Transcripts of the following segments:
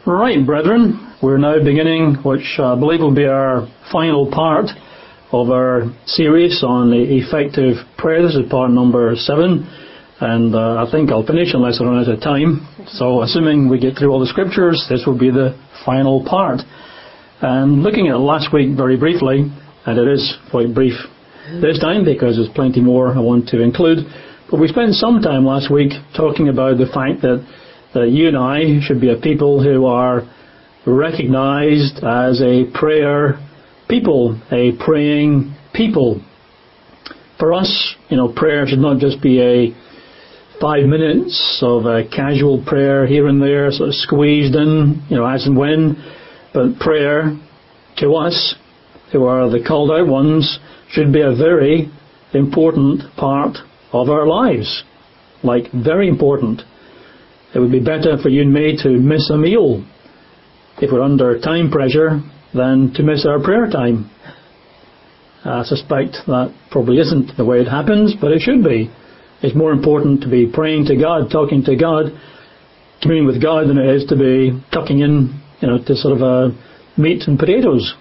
Right, brethren, we're now beginning, which I believe will be our final part of our series on the effective prayer. This is part number 7, and I think I'll finish unless I run out of time. So, assuming we get through all the scriptures, this will be the final part. And looking at last week very briefly, and it is quite brief this time because there's plenty more I want to include, but we spent some time last week talking about the fact that you and I should be a people who are recognized as a prayer people, a praying people. For us, prayer should not just be a 5 minutes of a casual prayer here and there, sort of squeezed in, as and when. But prayer, to us, who are the called out ones, should be a very important part of our lives. Like, very important. It would be better for you and me to miss a meal if we're under time pressure than to miss our prayer time. I suspect that probably isn't the way it happens, but it should be. It's more important to be praying to God, talking to God, communing with God than it is to be tucking in, to sort of meat and potatoes.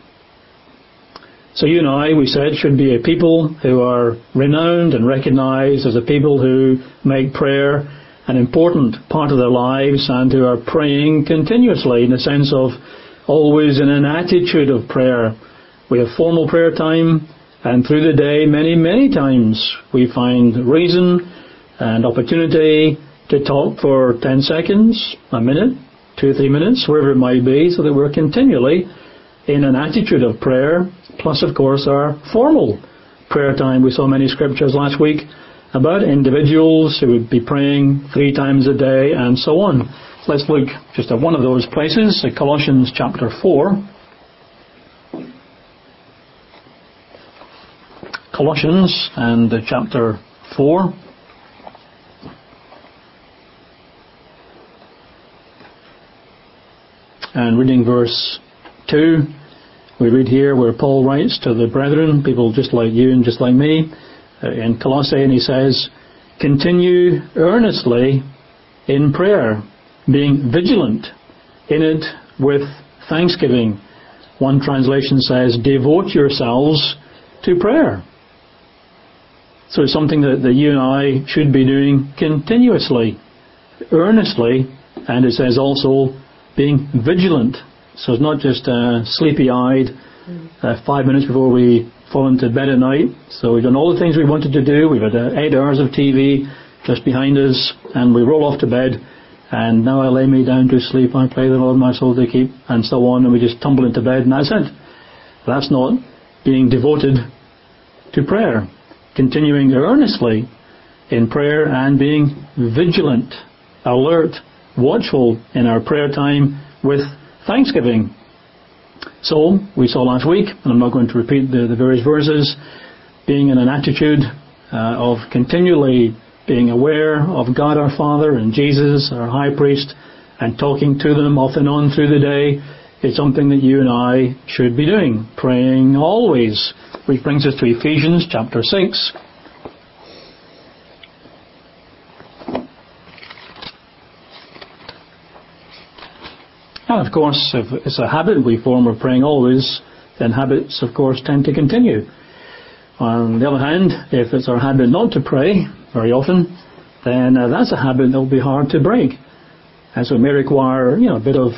So you and I, we said, should be a people who are renowned and recognized as a people who make prayer an important part of their lives and who are praying continuously in the sense of always in an attitude of prayer. We have formal prayer time, and through the day many, many times we find reason and opportunity to talk for 10 seconds, a minute, 2 or 3 minutes, wherever it might be, so that we're continually in an attitude of prayer, plus of course our formal prayer time. We saw many scriptures last week about individuals who would be praying 3 times a day and so on. Let's look just at one of those places, Colossians chapter 4. Colossians and chapter 4. And reading verse 2, we read here where Paul writes to the brethren, people just like you and just like me, in Colossae, and he says, continue earnestly in prayer, being vigilant in it with thanksgiving. One translation says, devote yourselves to prayer. So it's something that you and I should be doing continuously, earnestly, and it says also being vigilant. So it's not just sleepy-eyed 5 minutes before we fall into bed at night. So we've done all the things we wanted to do. We've had 8 hours of TV just behind us, and we roll off to bed, and now I lay me down to sleep. I pray the Lord my soul to keep, and so on, and we just tumble into bed, and that's it. That's not being devoted to prayer. Continuing earnestly in prayer and being vigilant, alert, watchful in our prayer time with thanksgiving. So, we saw last week, and I'm not going to repeat the various verses, being in an attitude of continually being aware of God our Father and Jesus, our High Priest, and talking to them off and on through the day is something that you and I should be doing. Praying always. Which brings us to Ephesians chapter 6. And of course, if it's a habit we form of praying always, then habits, of course, tend to continue. On the other hand, if it's our habit not to pray very often, then that's a habit that will be hard to break. And so it may require, a bit of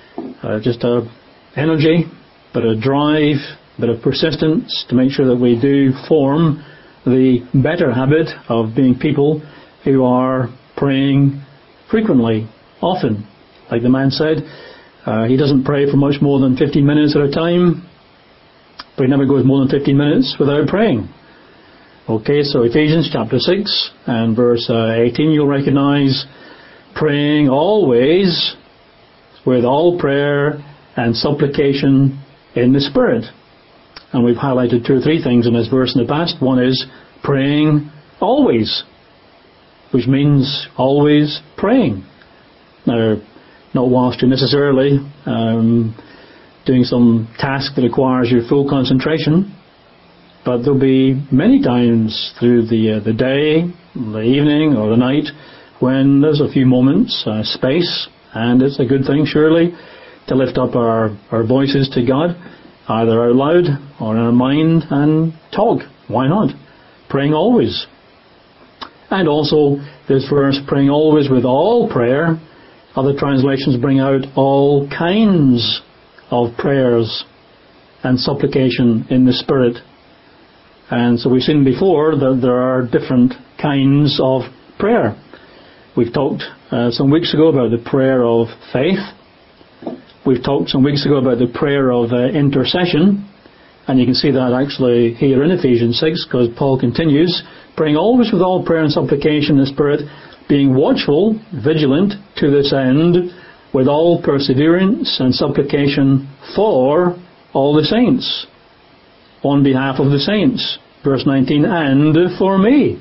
energy, bit of drive, bit of persistence to make sure that we do form the better habit of being people who are praying frequently, often. Like the man said, he doesn't pray for much more than 15 minutes at a time, but he never goes more than 15 minutes without praying. Okay, so Ephesians chapter 6 and verse 18 you'll recognize, praying always with all prayer and supplication in the Spirit. And we've highlighted 2 or 3 things in this verse in the past. One is praying always, which means always praying. Now, not whilst you're necessarily doing some task that requires your full concentration, but there'll be many times through the day, the evening or the night when there's a few moments, space, And it's a good thing, surely, to lift up our voices to God, either out loud or in our mind, and talk. Why not? Praying always. And also, this verse, praying always with all prayer. Other translations bring out all kinds of prayers and supplication in the Spirit. And so we've seen before that there are different kinds of prayer. We've talked some weeks ago about the prayer of faith. We've talked some weeks ago about the prayer of intercession. And you can see that actually here in Ephesians 6, because Paul continues, praying always with all prayer and supplication in the Spirit, being watchful, vigilant to this end, with all perseverance and supplication for all the saints, on behalf of the saints. Verse 19, and for me.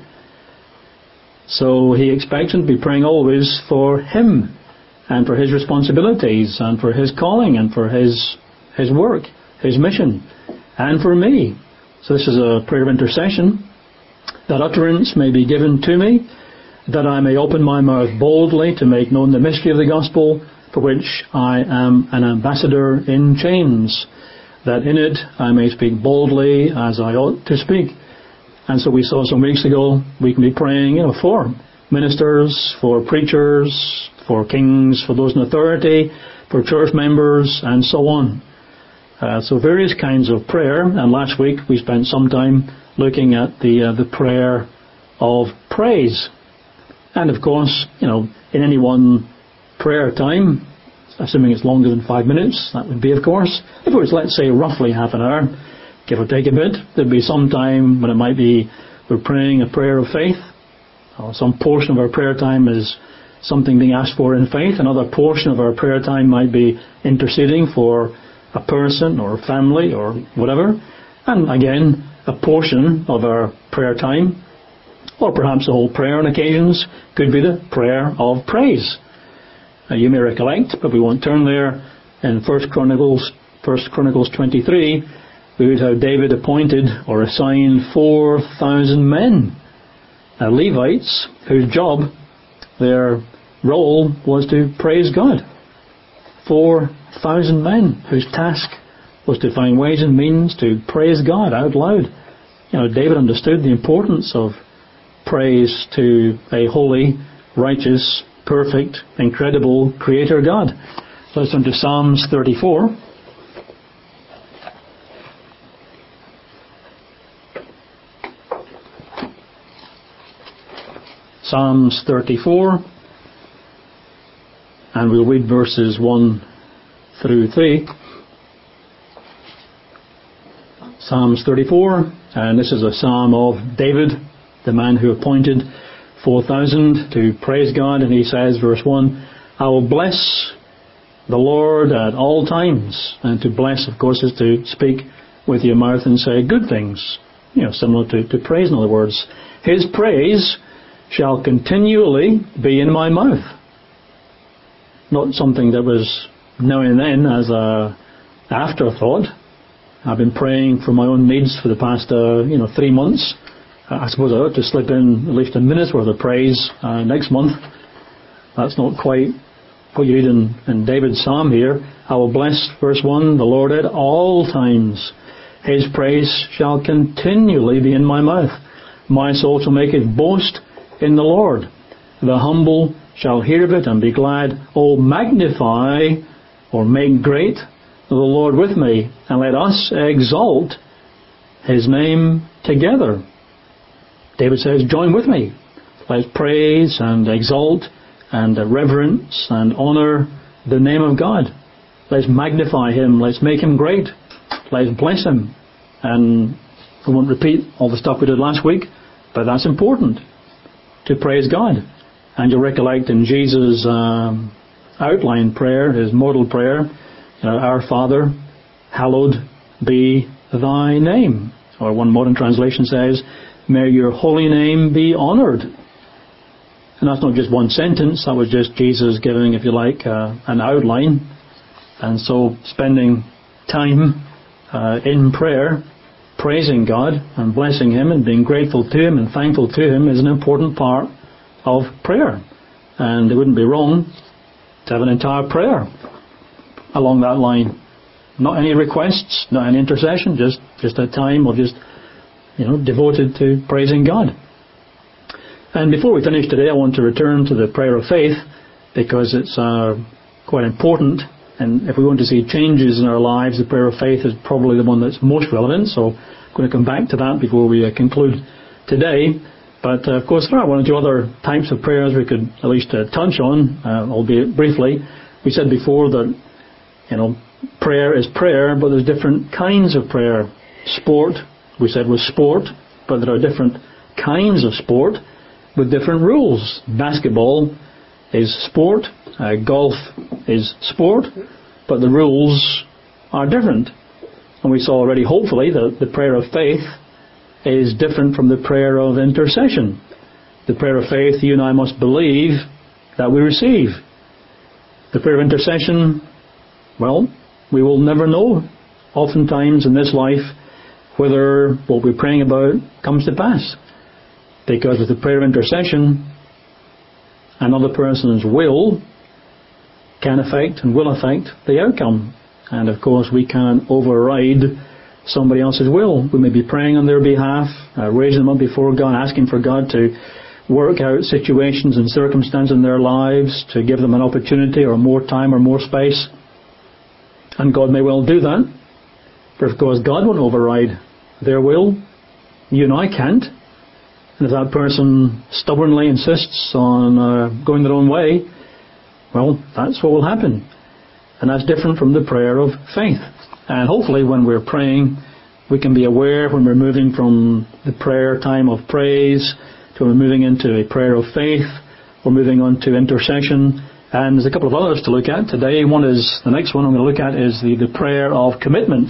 So he expects him to be praying always for him, and for his responsibilities, and for his calling, and for his work, his mission, and for me. So this is a prayer of intercession, that utterance may be given to me, that I may open my mouth boldly to make known the mystery of the gospel, for which I am an ambassador in chains, that in it I may speak boldly as I ought to speak. And so we saw some weeks ago, we can be praying, for ministers, for preachers, for kings, for those in authority, for church members, and so on. So various kinds of prayer. And last week we spent some time looking at the prayer of praise. And of course, in any one prayer time, assuming it's longer than 5 minutes, that would be, of course, if it was, let's say, roughly half an hour, give or take a bit, there'd be some time when it might be we're praying a prayer of faith, or some portion of our prayer time is something being asked for in faith. Another portion of our prayer time might be interceding for a person or a family or whatever. And again, a portion of our prayer time, or perhaps the whole prayer on occasions, could be the prayer of praise. You may recollect, but we won't turn there, in 1 Chronicles 23, we read how David appointed or assigned 4,000 men, Levites, whose job, their role was to praise God. 4,000 men whose task was to find ways and means to praise God out loud. David understood the importance of praise to a holy, righteous, perfect, incredible Creator God. Let's turn to Psalms 34. Psalms 34, and we'll read verses 1 through 3. Psalms 34, and this is a psalm of David, the man who appointed 4,000 to praise God, and he says, verse 1, I will bless the Lord at all times. And to bless, of course, is to speak with your mouth and say good things, similar to praise, in other words. His praise shall continually be in my mouth. Not something that was now and then as a afterthought. I've been praying for my own needs for the past 3 months. I suppose I ought to slip in at least a minute's worth of praise next month. That's not quite what you read in David's psalm here. I will bless, verse 1, the Lord at all times. His praise shall continually be in my mouth. My soul shall make its boast in the Lord. The humble shall hear of it and be glad. Oh, magnify or make great the Lord with me, and let us exalt His name together. David says, join with me. Let's praise and exalt and reverence and honour the name of God. Let's magnify Him. Let's make Him great. Let's bless Him. And I won't repeat all the stuff we did last week, but that's important, to praise God. And you'll recollect in Jesus' outline prayer, His model prayer, Our Father, hallowed be Thy name. Or one modern translation says, may your holy name be honoured. And that's not just one sentence, that was just Jesus giving, if you like, an outline. And so spending time in prayer, praising God and blessing Him and being grateful to Him and thankful to Him is an important part of prayer. And it wouldn't be wrong to have an entire prayer along that line. Not any requests, not any intercession, just a time of just, devoted to praising God. And before we finish today, I want to return to the prayer of faith, because it's quite important. And if we want to see changes in our lives, the prayer of faith is probably the one that's most relevant. So I'm going to come back to that before we conclude today. But of course, there are one or two other types of prayers we could at least touch on, albeit briefly. We said before that, prayer is prayer, but there's different kinds of prayer. Sport, we said, was sport, but there are different kinds of sport with different rules. Basketball is sport, golf is sport, but the rules are different. And we saw already, hopefully, that the prayer of faith is different from the prayer of intercession. The prayer of faith, you and I must believe that we receive. The prayer of intercession, well, we will never know, oftentimes in this life, whether what we're praying about comes to pass. Because with the prayer of intercession, another person's will can affect and will affect the outcome. And of course, we can't override somebody else's will. We may be praying on their behalf, raising them up before God, asking for God to work out situations and circumstances in their lives, to give them an opportunity or more time or more space. And God may well do that. But of course, God won't override their will. You and I can't. And if that person stubbornly insists on going their own way, well, that's what will happen. And that's different from the prayer of faith. And hopefully when we're praying, we can be aware when we're moving from the prayer time of praise to we're moving into a prayer of faith, we're moving on to intercession. And there's a couple of others to look at today. The next one I'm going to look at is the prayer of commitment.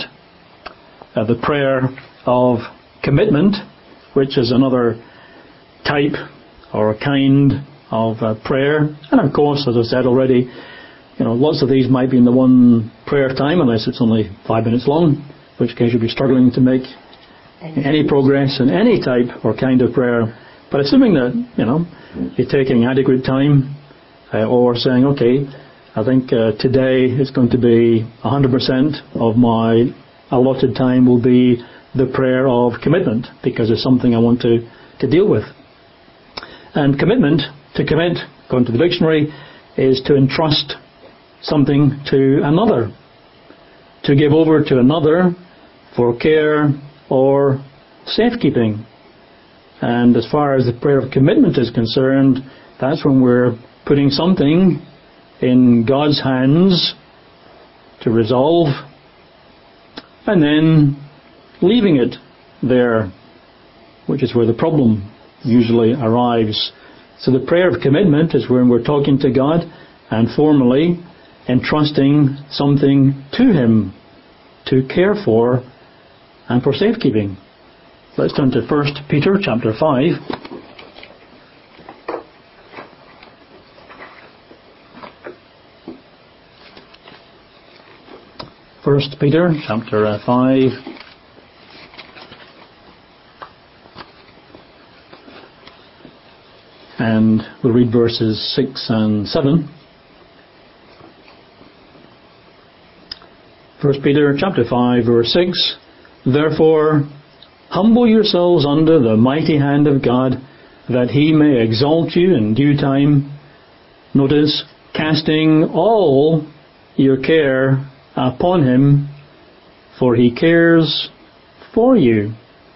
The prayer of commitment, which is another type or a kind of prayer. And of course, as I said already, lots of these might be in the one prayer time, unless it's only 5 minutes long, in which case you'll be struggling to make any progress in any type or kind of prayer. But assuming that, you're taking adequate time, or saying, okay, I think today is going to be 100% of my allotted time will be the prayer of commitment, because it's something I want to deal with. And commitment, to commit, according to the dictionary, is to entrust something to another, to give over to another for care or safekeeping. And as far as the prayer of commitment is concerned, that's when we're putting something in God's hands to resolve and then leaving it there, which is where the problem usually arrives. So the prayer of commitment is when we're talking to God and formally entrusting something to Him to care for and for safekeeping. Let's turn to 1 Peter chapter 5. 1 Peter chapter 5. And we'll read verses 6 and 7. 1 Peter chapter 5 verse 6. Therefore, humble yourselves under the mighty hand of God, that He may exalt you in due time. Notice, casting all your care upon Him, for He cares for you.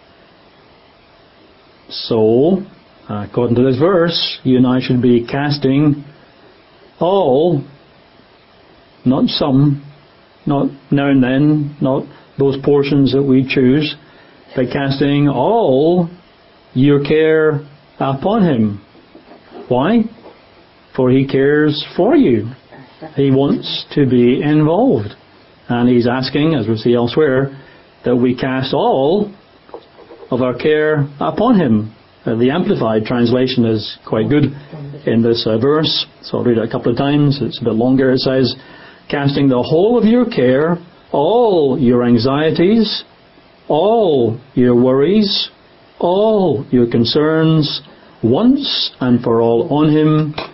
So, according to this verse, you and I should be casting all, not some, not now and then, not those portions that we choose, but casting all your care upon Him. Why? For He cares for you. He wants to be involved. And He's asking, as we see elsewhere, that we cast all of our care upon Him. The Amplified translation is quite good in this verse, so I'll read it a couple of times. It's a bit longer. It says, casting the whole of your care, all your anxieties, all your worries, all your concerns, once and for all on Him,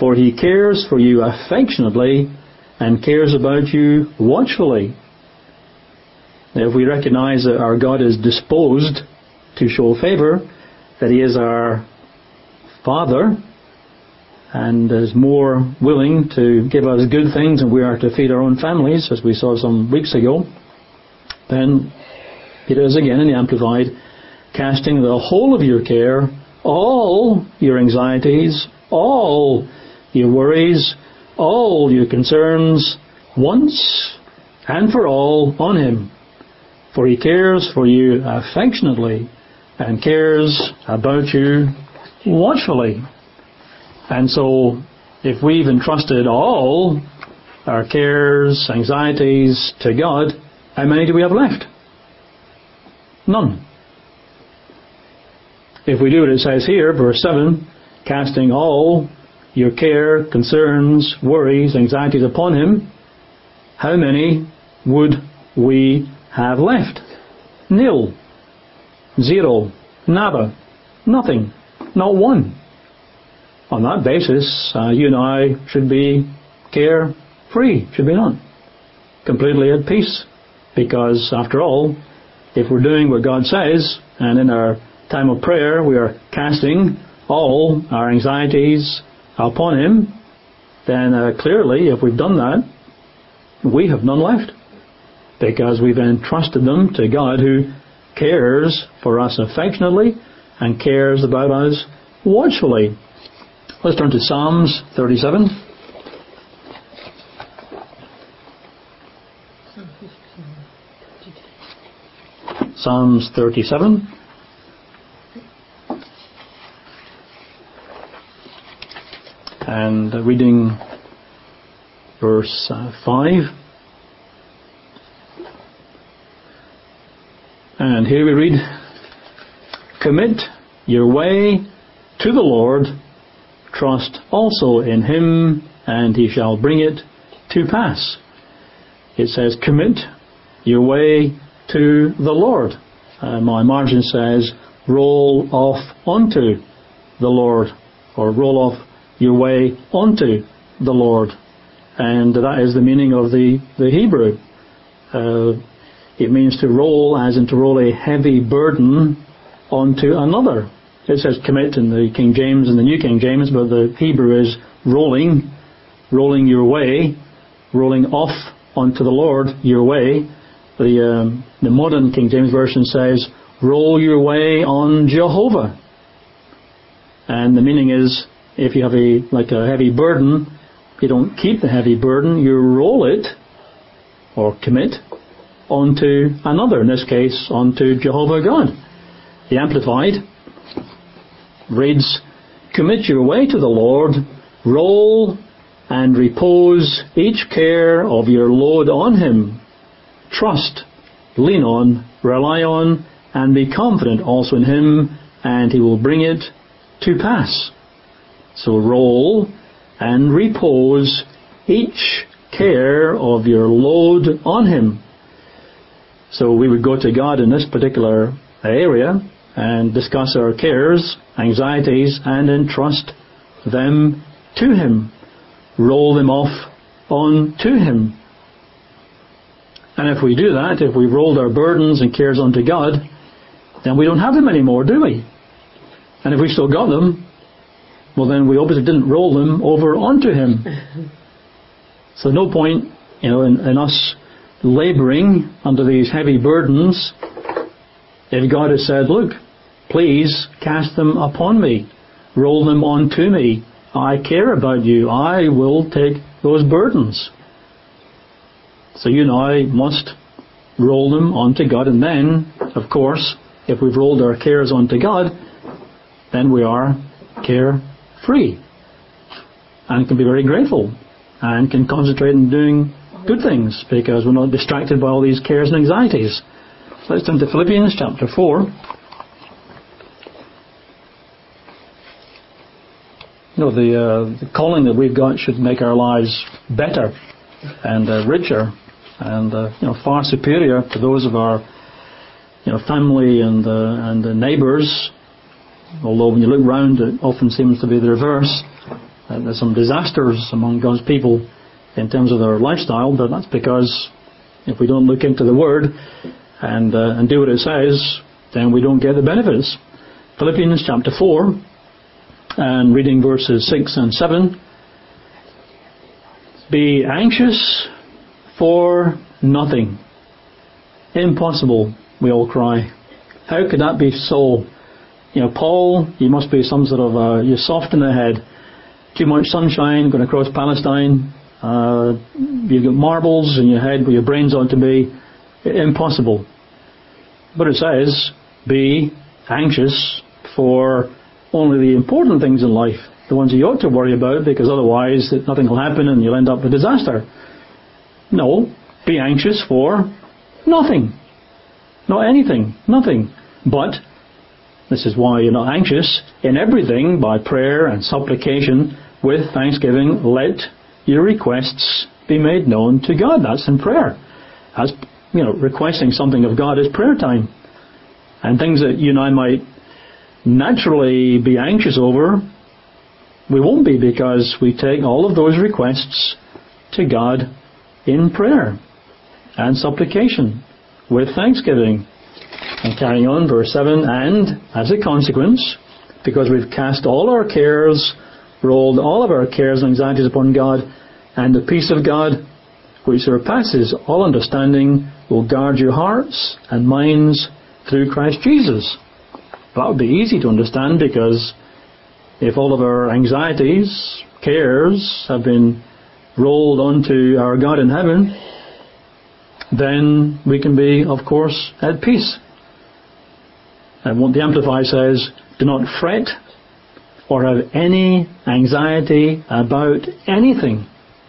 For he cares for you affectionately and cares about you watchfully. If we recognize that our God is disposed to show favour, that he is our Father and is more willing to give us good things than we are to feed our own families, as we saw some weeks ago, then it is again in the Amplified, casting the whole of your care, all your anxieties, all your worries, all your concerns, once and for all on him. For he cares for you affectionately and cares about you watchfully. And so, if we've entrusted all our cares, anxieties to God, how many do we have left? None. If we do what it says here, verse 7, casting all your care, concerns, worries, anxieties upon him, how many would we have left? Nil. Zero. Nada. Nothing. Not one. On that basis, you and I should be care-free, should we not? Completely at peace. Because, after all, if we're doing what God says, and in our time of prayer we are casting all our anxieties upon him, then clearly, if we've done that, we have none left. Because we've entrusted them to God, who cares for us affectionately and cares about us watchfully. Let's turn to Psalms 37. Psalms 37. And reading verse 5. And here we read, commit your way to the Lord, trust also in him, and he shall bring it to pass. It says, commit your way to the Lord. My margin says, roll off onto the Lord, or roll off your way onto the Lord. And that is the meaning of the Hebrew. It means to roll, as in to roll a heavy burden onto another. It says commit in the King James and the New King James, but the Hebrew is rolling your way, rolling off onto the Lord your way. The modern King James Version says, roll your way on Jehovah. And the meaning is, if you have a heavy burden, you don't keep the heavy burden, you roll it, or commit, onto another, in this case, onto Jehovah God. The Amplified reads, commit your way to the Lord, roll and repose each care of your load on him. Trust, lean on, rely on, and be confident also in him, and he will bring it to pass. So roll and repose each care of your load on him. So we would go to God in this particular area and discuss our cares, anxieties, and entrust them to him. Roll them off onto him. And if we do that, if we've rolled our burdens and cares onto God, then we don't have them anymore, do we? And if we still got them, well then we obviously didn't roll them over onto him. So no point, in us labouring under these heavy burdens if God has said, look, please cast them upon me, roll them onto me, I care about you, I will take those burdens. So you and I must roll them onto God, and then, of course, if we've rolled our cares onto God, then we are care-free and can be very grateful and can concentrate on doing good things because we're not distracted by all these cares and anxieties. So let's turn to Philippians chapter 4. The calling that we've got should make our lives better and richer and far superior to those of our family and neighbours. Although when you look round, it often seems to be the reverse. There's some disasters among God's people in terms of their lifestyle, but that's because if we don't look into the Word and do what it says, then we don't get the benefits. Philippians chapter 4, and reading verses 6 and 7. Be anxious for nothing. Impossible, we all cry. How could that be so? Paul, you must be some sort of, you're soft in the head. Too much sunshine going across Palestine. You've got marbles in your head where your brains ought to be. Impossible. But it says, be anxious for only the important things in life. The ones you ought to worry about, because otherwise nothing will happen and you'll end up with disaster. No, be anxious for nothing. Not anything. Nothing. But, this is why you're not anxious, in everything by prayer and supplication with thanksgiving let your requests be made known to God. That's in prayer. As requesting something of God is prayer time. And things that you and I might naturally be anxious over, we won't be, because we take all of those requests to God in prayer and supplication with thanksgiving. And carrying on, verse 7, and as a consequence, because we've cast all our cares, rolled all of our cares and anxieties upon God, and the peace of God, which surpasses all understanding, will guard your hearts and minds through Christ Jesus. That would be easy to understand, because if all of our anxieties, cares, have been rolled onto our God in heaven, then we can be, of course, at peace. And what the Amplified says, do not fret or have any anxiety about anything.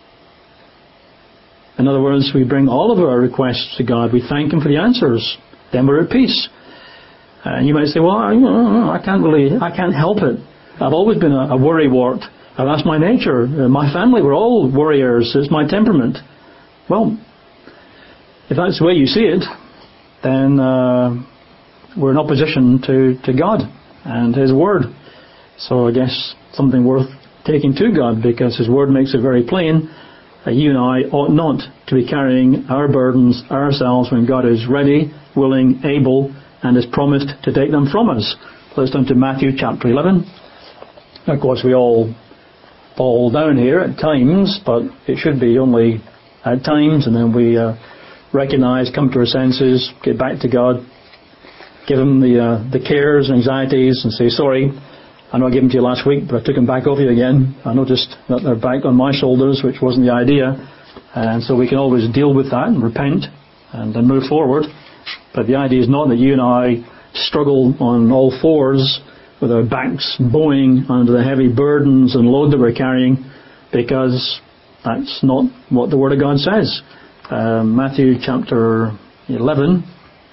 In other words, we bring all of our requests to God. We thank Him for the answers. Then we're at peace. And you might say, well, I can't help it. I've always been a worrywart. That's my nature. My family, we're all worriers. It's my temperament. Well, if that's the way you see it, then we're in opposition to God and His Word. So I guess something worth taking to God, because His Word makes it very plain that you and I ought not to be carrying our burdens ourselves when God is ready, willing, able, and has promised to take them from us. Let's turn to Matthew chapter 11. Of course, we all fall down here at times, but it should be only at times, and then we recognize, come to our senses, get back to God, give Him the cares, anxieties, and say, sorry, I know I gave them to you last week, but I took them back off you again. I noticed that they're back on my shoulders, which wasn't the idea. And so we can always deal with that and repent and then move forward. But the idea is not that you and I struggle on all fours with our backs bowing under the heavy burdens and load that we're carrying, because that's not what the Word of God says. Matthew chapter 11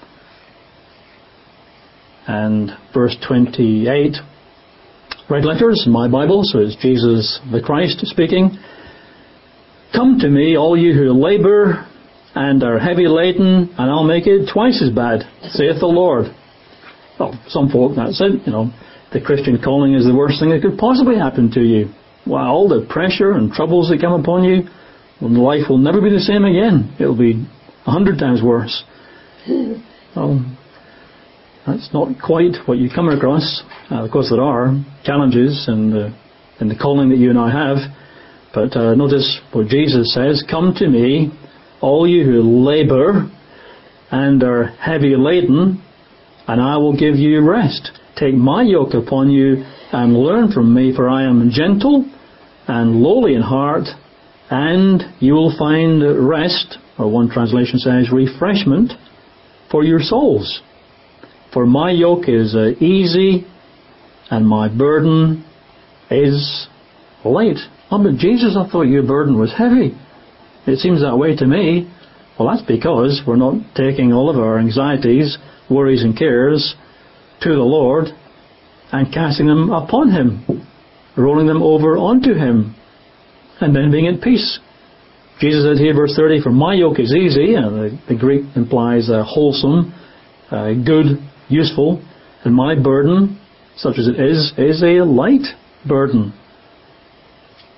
and verse 28. Red letters in my Bible, so it's Jesus the Christ speaking. Come to me, all you who labour and are heavy laden, and I'll make it twice as bad, saith the Lord. Well, some folk, that's it, the Christian calling is the worst thing that could possibly happen to you. Well, all the pressure and troubles that come upon you, life will never be the same again. It'll be 100 times worse. Well, that's not quite what you come across. Of course, there are challenges in the calling that you and I have. But notice what Jesus says, come to me, all you who labour and are heavy laden, and I will give you rest. Take my yoke upon you and learn from me, for I am gentle and lowly in heart, and you will find rest, or one translation says refreshment, for your souls. For my yoke is easy and my burden is light. Oh, but Jesus, I thought your burden was heavy. It seems that way to me. Well, that's because we're not taking all of our anxieties, worries and cares to the Lord and casting them upon Him, rolling them over onto Him, and then being at peace. Jesus said here, verse 30, for my yoke is easy, and the Greek implies wholesome, good, useful, and my burden, such as it is a light burden.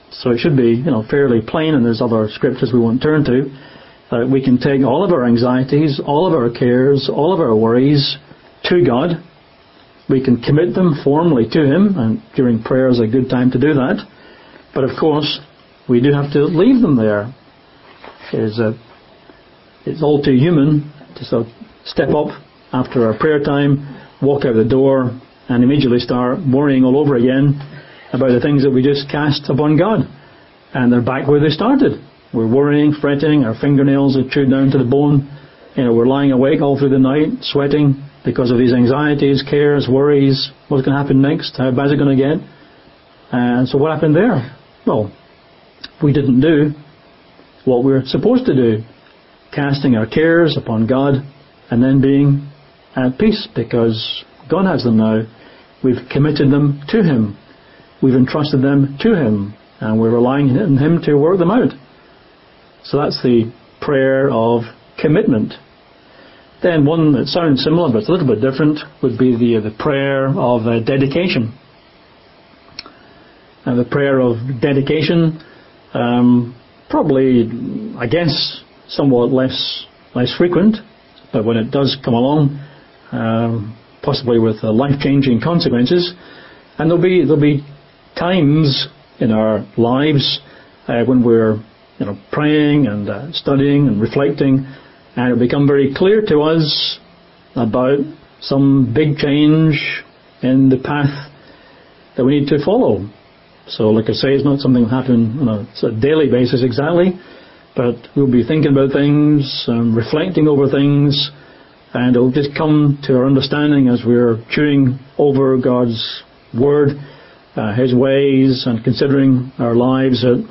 So it should be, fairly plain, and there's other scriptures we won't turn to. We can take all of our anxieties, all of our cares, all of our worries to God. We can commit them formally to Him, and during prayer is a good time to do that. But of course, we do have to leave them there. It's all too human to sort of step up after our prayer time, walk out the door, and immediately start worrying all over again about the things that we just cast upon God. And they're back where they started. We're worrying, fretting, our fingernails are chewed down to the bone. We're lying awake all through the night, sweating because of these anxieties, cares, worries. What's going to happen next? How bad is it going to get? And so what happened there? Well, we didn't do what we're supposed to do, casting our cares upon God and then being at peace because God has them now. We've committed them to Him. We've entrusted them to Him, and we're relying on Him to work them out. So that's the prayer of commitment. Then one that sounds similar but it's a little bit different would be the prayer of dedication. And the prayer of dedication, probably, I guess, somewhat less frequent, but when it does come along, possibly with life-changing consequences, and there'll be times in our lives when we're praying and studying and reflecting, and it'll become very clear to us about some big change in the path that we need to follow. So, like I say, it's not something that happens on a sort of daily basis exactly, but we'll be thinking about things, reflecting over things, and it'll just come to our understanding as we're chewing over God's Word, His ways, and considering our lives that,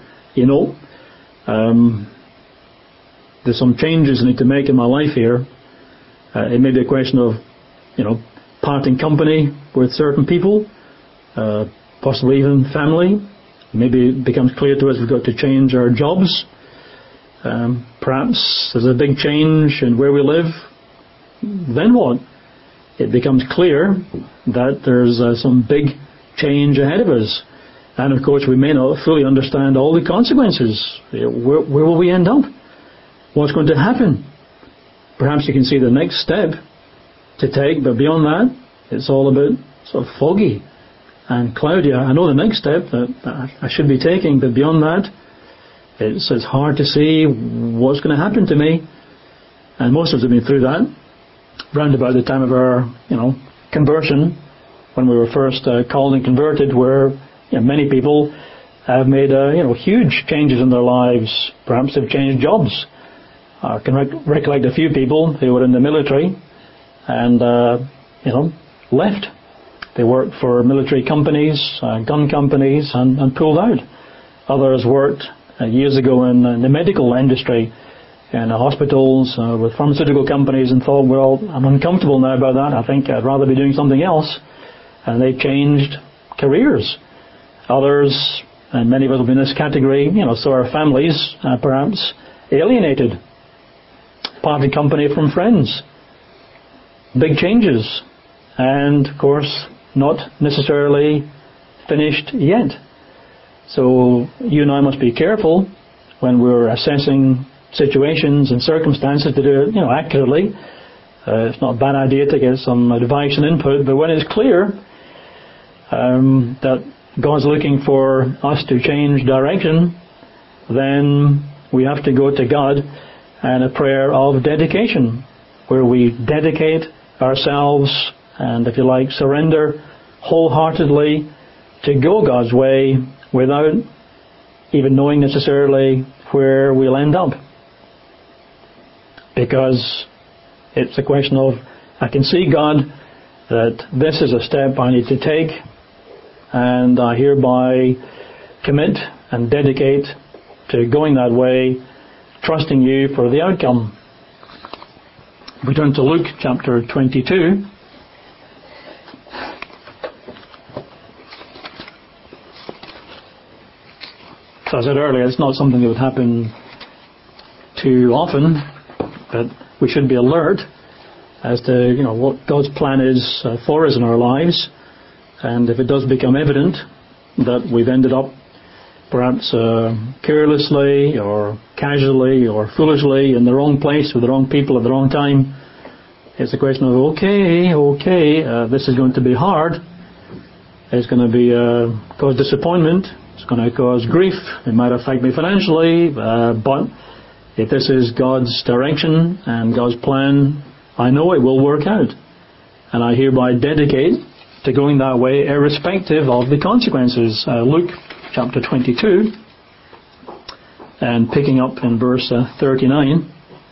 there's some changes I need to make in my life here. It may be a question of, parting company with certain people, possibly even family. Maybe it becomes clear to us we've got to change our jobs. Perhaps there's a big change in where we live. Then what? It becomes clear that there's some big change ahead of us. And of course we may not fully understand all the consequences. Where will we end up? What's going to happen? Perhaps you can see the next step to take, but beyond that, it's all a bit sort of foggy and cloudy. I know the next step that I should be taking, but beyond that, it's hard to see what's going to happen to me. And most of us have been through that round about the time of our, conversion, when we were first called and converted, where many people have made huge changes in their lives. Perhaps they've changed jobs. I can recollect a few people who were in the military and left. They worked for military companies, gun companies, and pulled out. Others worked years ago in the medical industry, in hospitals, with pharmaceutical companies, and thought, well, I'm uncomfortable now about that. I think I'd rather be doing something else. And they changed careers. Others, and many of us will be in this category, so our families, perhaps alienated, parted company from friends. Big changes. And, of course, not necessarily finished yet. So you and I must be careful when we're assessing situations and circumstances to do it, accurately. It's not a bad idea to get some advice and input, but when it's clear that God's looking for us to change direction, then we have to go to God and a prayer of dedication, where we dedicate ourselves and, if you like, surrender wholeheartedly to go God's way without even knowing necessarily where we'll end up. Because it's a question of, I can see, God, that this is a step I need to take, and I hereby commit and dedicate to going that way, trusting you for the outcome. We turn to Luke chapter 22. So as I said earlier, it's not something that would happen too often, but we should be alert as to what God's plan is for us in our lives. And if it does become evident that we've ended up perhaps carelessly or casually or foolishly in the wrong place with the wrong people at the wrong time. It's a question of, this is going to be hard. It's going to be cause disappointment. It's going to cause grief. It might affect me financially. But if this is God's direction and God's plan, I know it will work out. And I hereby dedicate to going that way irrespective of the consequences. Luke chapter 22 and picking up in verse 39.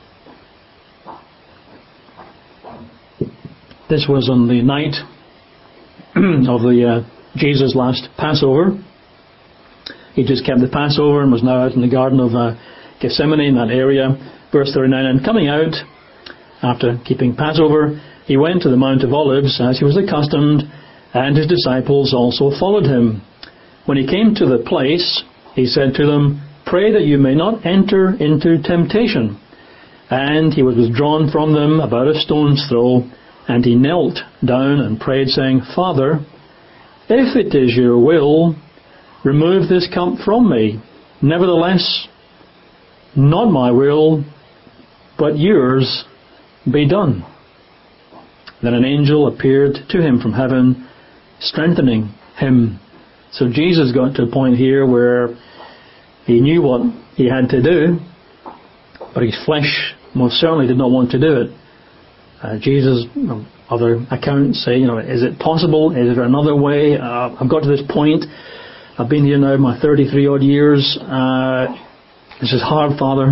This was on the night of the Jesus' last Passover. He just kept the Passover and was now out in the Garden of Gethsemane in that area. Verse 39, and coming out after keeping Passover, he went to the Mount of Olives as he was accustomed, and his disciples also followed him. When he came to the place, he said to them, pray that you may not enter into temptation. And he was withdrawn from them about a stone's throw, and he knelt down and prayed, saying, Father, if it is your will, remove this cup from me. Nevertheless, not my will, but yours be done. Then an angel appeared to him from heaven, strengthening him. So Jesus got to a point here where he knew what he had to do, but his flesh most certainly did not want to do it. Jesus, other accounts say, is it possible? Is there another way? I've got to this point. I've been here now my 33 odd years. This is hard, Father.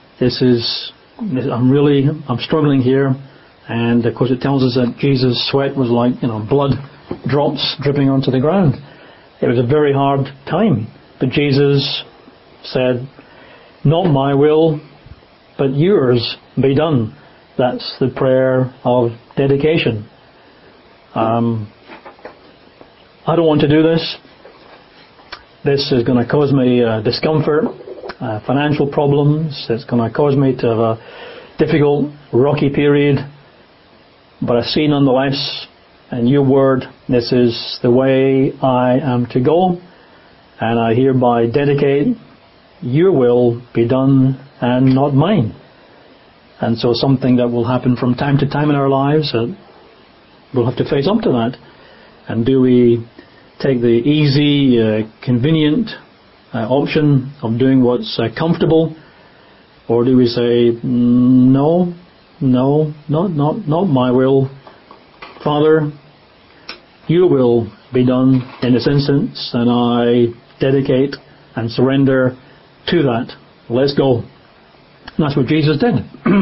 I'm struggling here. And of course it tells us that Jesus' sweat was like, blood drops dripping onto the ground. It was a very hard time. But Jesus said, not my will, but yours be done. That's the prayer of dedication. I don't want to do this. This is going to cause me discomfort, financial problems. It's going to cause me to have a difficult, rocky period. But I see nonetheless, in your word, this is the way I am to go. And I hereby dedicate, your will be done and not mine. And so something that will happen from time to time in our lives, we'll have to face up to that. And do we take the easy, convenient option of doing what's comfortable? Or do we say, no, not my will. Father, your will be done in this instance, and I dedicate and surrender to that. Let's go. And that's what Jesus did.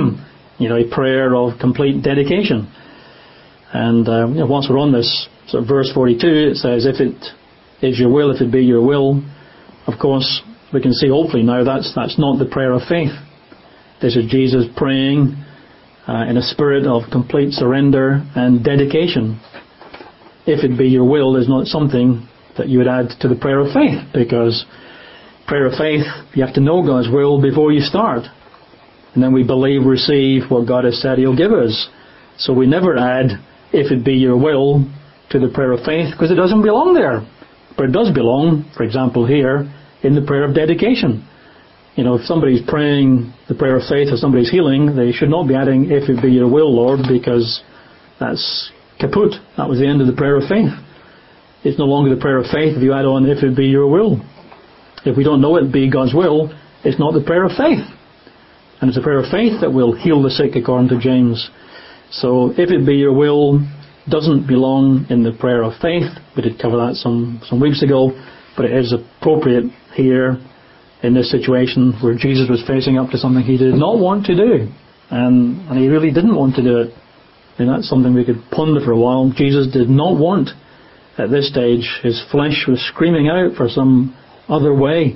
A prayer of complete dedication. And once we're on this, so verse 42, it says, if it is your will, if it be your will, of course, we can see hopefully now that's not the prayer of faith. This is Jesus praying in a spirit of complete surrender and dedication. If it be your will is not something that you would add to the prayer of faith, because prayer of faith, you have to know God's will before you start. And then we believe, receive what God has said He'll give us. So we never add, if it be your will, to the prayer of faith, because it doesn't belong there. But it does belong, for example here, in the prayer of dedication. If somebody's praying the prayer of faith or somebody's healing, they should not be adding, if it be your will, Lord, because that's kaput. That was the end of the prayer of faith. It's no longer the prayer of faith if you add on, if it be your will. If we don't know it be God's will, it's not the prayer of faith. And it's a prayer of faith that will heal the sick, according to James. So, if it be your will, doesn't belong in the prayer of faith. We did cover that some weeks ago, but it is appropriate here in this situation where Jesus was facing up to something he did not want to do. And he really didn't want to do it. And that's something we could ponder for a while. Jesus did not want, at this stage, his flesh was screaming out for some other way.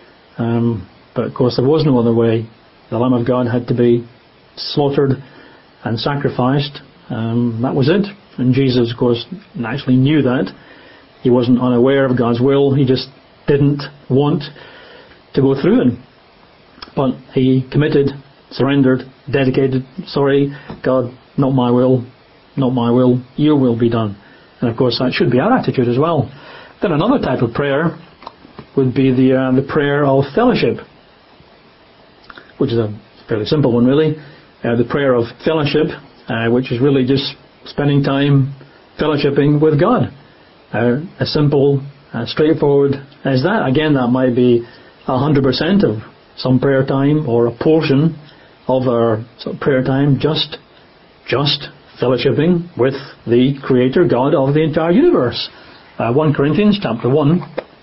But of course there was no other way. The Lamb of God had to be slaughtered and sacrificed. That was it. And Jesus, of course, naturally knew that. He wasn't unaware of God's will. He just didn't want to go through it. But he committed, surrendered, dedicated. Sorry, God, not my will, your will be done. And of course that should be our attitude as well. Then another type of prayer would be the prayer of fellowship, which is a fairly simple one, really. The prayer of fellowship, which is really just spending time fellowshipping with God. As simple, straightforward as that. Again, that might be 100% of some prayer time, or a portion of our prayer time, just fellowshipping with the Creator God of the entire universe. 1 Corinthians chapter 1.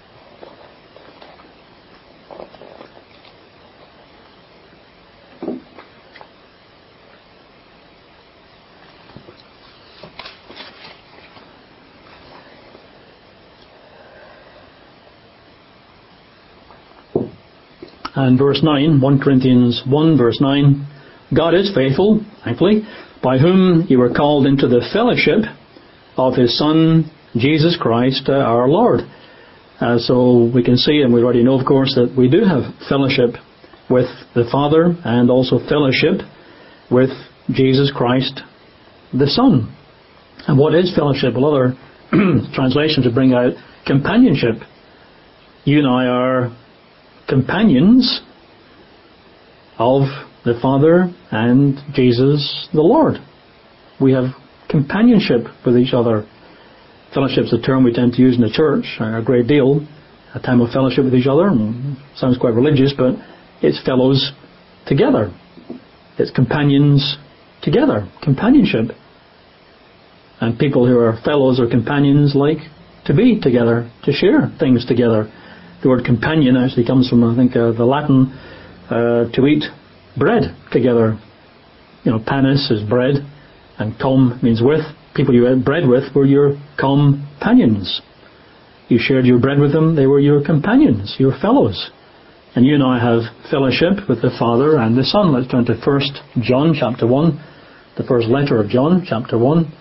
And verse 9, 1 Corinthians 1 verse 9, God is faithful, thankfully, by whom you were called into the fellowship of His Son, Jesus Christ, our Lord. So we can see, and we already know, of course, that we do have fellowship with the Father, and also fellowship with Jesus Christ, the Son. And what is fellowship? Well, other translations would bring out companionship. You and I are companions of the Father and Jesus the Lord. We have companionship with each other. Fellowship is a term we tend to use in the church a great deal. A time of fellowship with each other. Sounds quite religious, but it's fellows together. It's companions together. Companionship. And people who are fellows or companions like to be together, to share things together. The word companion actually comes from, I think, the Latin to eat bread together. Panis is bread, and com means with. People you ate bread with were your companions. You shared your bread with them, they were your companions, your fellows. And you and I have fellowship with the Father and the Son. Let's turn to 1 John chapter 1, the first letter of John chapter 1.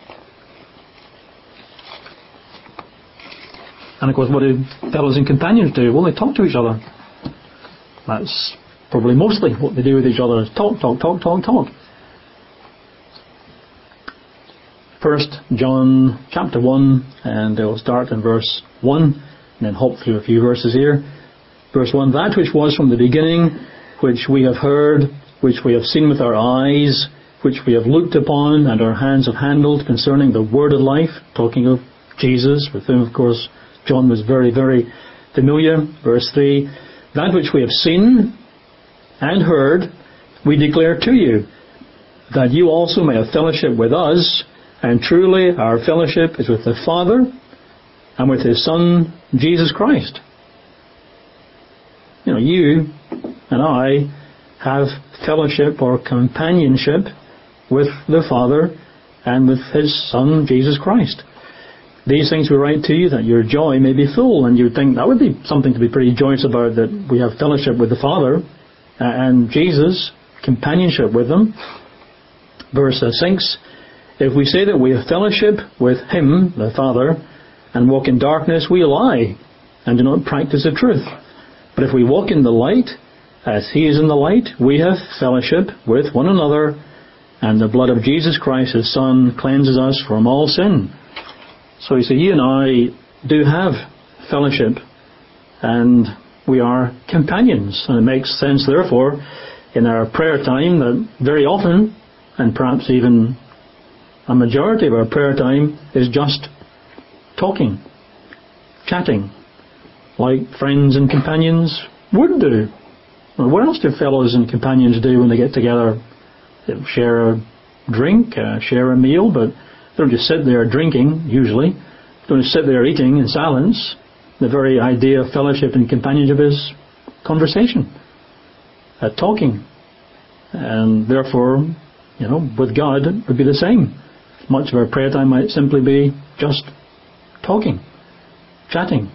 And of course, what do fellows and companions do? Well, they talk to each other. That's probably mostly what they do with each other, is talk. 1 John chapter 1, and we'll start in verse 1, and then hop through a few verses here. Verse 1, that which was from the beginning, which we have heard, which we have seen with our eyes, which we have looked upon, and our hands have handled, concerning the word of life, talking of Jesus, with whom, of course, John was very, very familiar. Verse 3, that which we have seen and heard, we declare to you, that you also may have fellowship with us, and truly our fellowship is with the Father and with His Son, Jesus Christ. You and I have fellowship or companionship with the Father and with His Son, Jesus Christ. These things we write to you, that your joy may be full. And you would think that would be something to be pretty joyous about, that we have fellowship with the Father and Jesus, companionship with Him. Verse 6, if we say that we have fellowship with Him, the Father, and walk in darkness, we lie and do not practice the truth. But if we walk in the light, as He is in the light, we have fellowship with one another, and the blood of Jesus Christ, His Son, cleanses us from all sin. So you see, you and I do have fellowship, and we are companions. And it makes sense, therefore, in our prayer time, that very often, and perhaps even a majority of our prayer time, is just talking, chatting, like friends and companions would do. Well, what else do fellows and companions do when they get together? They share a drink, share a meal, but they don't just sit there drinking, usually. They don't just sit there eating in silence. The very idea of fellowship and companionship is conversation, talking. And therefore, with God, it would be the same. Much of our prayer time might simply be just talking, chatting.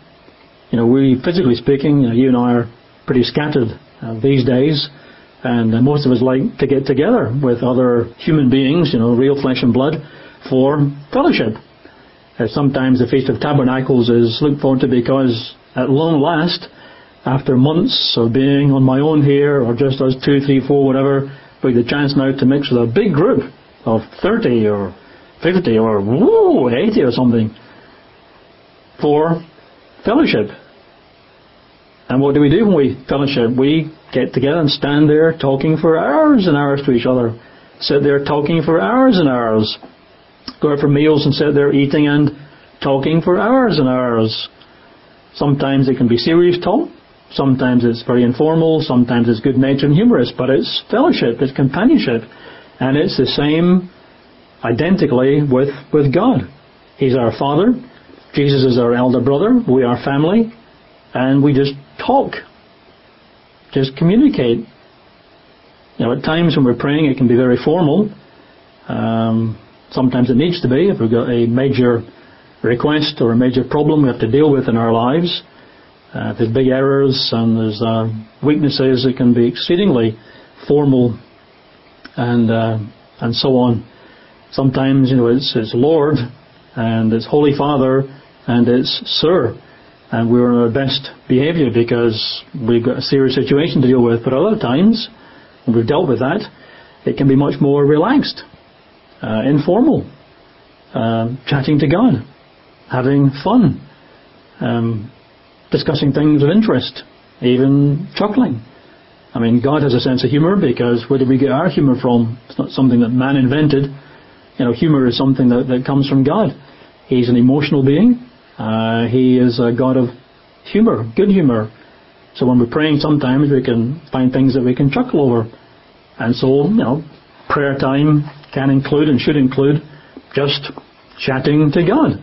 We, physically speaking, you and I are pretty scattered these days, and most of us like to get together with other human beings, real flesh and blood, for fellowship. Sometimes the Feast of Tabernacles is looked forward to because, at long last, after months of being on my own here, or just us 2, 3, 4, whatever, we get the chance now to mix with a big group of 30 or 50 or 80 or something for fellowship. And what do we do when we fellowship? We get together and stand there talking for hours and hours to each other. Sit there talking for hours and hours. Go out for meals and sit there eating and talking for hours and hours. Sometimes it can be serious talk. Sometimes it's very informal. Sometimes it's good-natured and humorous. But it's fellowship. It's companionship. And it's the same identically with God. He's our Father. Jesus is our elder brother. We are family. And we just talk. Just communicate. At times when we're praying it can be very formal. Sometimes it needs to be. If we've got a major request or a major problem we have to deal with in our lives, if there's big errors and there's weaknesses, it can be exceedingly formal and so on. Sometimes, it's Lord and it's Holy Father and it's Sir, and we're on our best behaviour because we've got a serious situation to deal with. But other times, when we've dealt with that, it can be much more relaxed, informal, chatting to God, having fun, discussing things of interest, even chuckling. I mean, God has a sense of humour because where do we get our humour from? It's not something that man invented. Humour is something that comes from God. He's an emotional being. He is a God of humour, good humour. So when we're praying, sometimes we can find things that we can chuckle over. And so, prayer time can include and should include just chatting to God.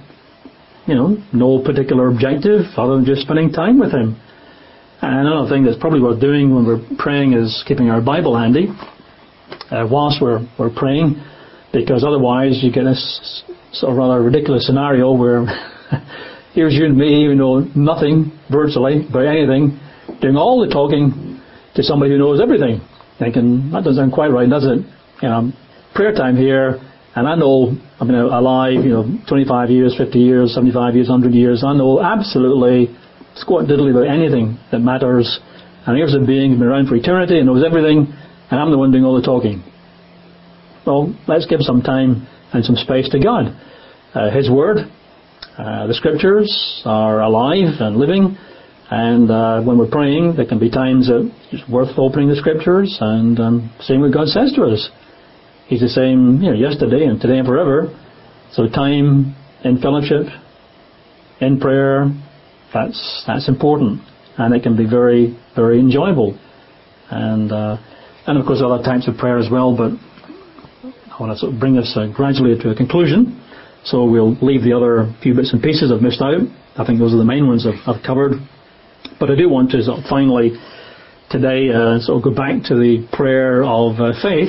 No particular objective other than just spending time with Him. And another thing that's probably worth doing when we're praying is keeping our Bible handy whilst we're praying, because otherwise you get this sort of rather ridiculous scenario where here's you and me, who know nothing virtually about anything, doing all the talking to somebody who knows everything. Thinking, that doesn't sound quite right, does it? Prayer time here, and I know I've been alive, 25 years, 50 years, 75 years, 100 years. I know absolutely squat diddly about anything that matters. And here's a being who's been around for eternity and knows everything, and I'm the one doing all the talking. Well, let's give some time and some space to God. His Word, the Scriptures are alive and living, and when we're praying, there can be times that it's worth opening the Scriptures and seeing what God says to us. He's the same, yesterday and today and forever. So time in fellowship, in prayer, that's important, and it can be very, very enjoyable. And of course other types of prayer as well. But I want to sort of bring this gradually to a conclusion. So we'll leave the other few bits and pieces I've missed out. I think those are the main ones I've covered. But I do want to sort of finally today sort of go back to the prayer of faith,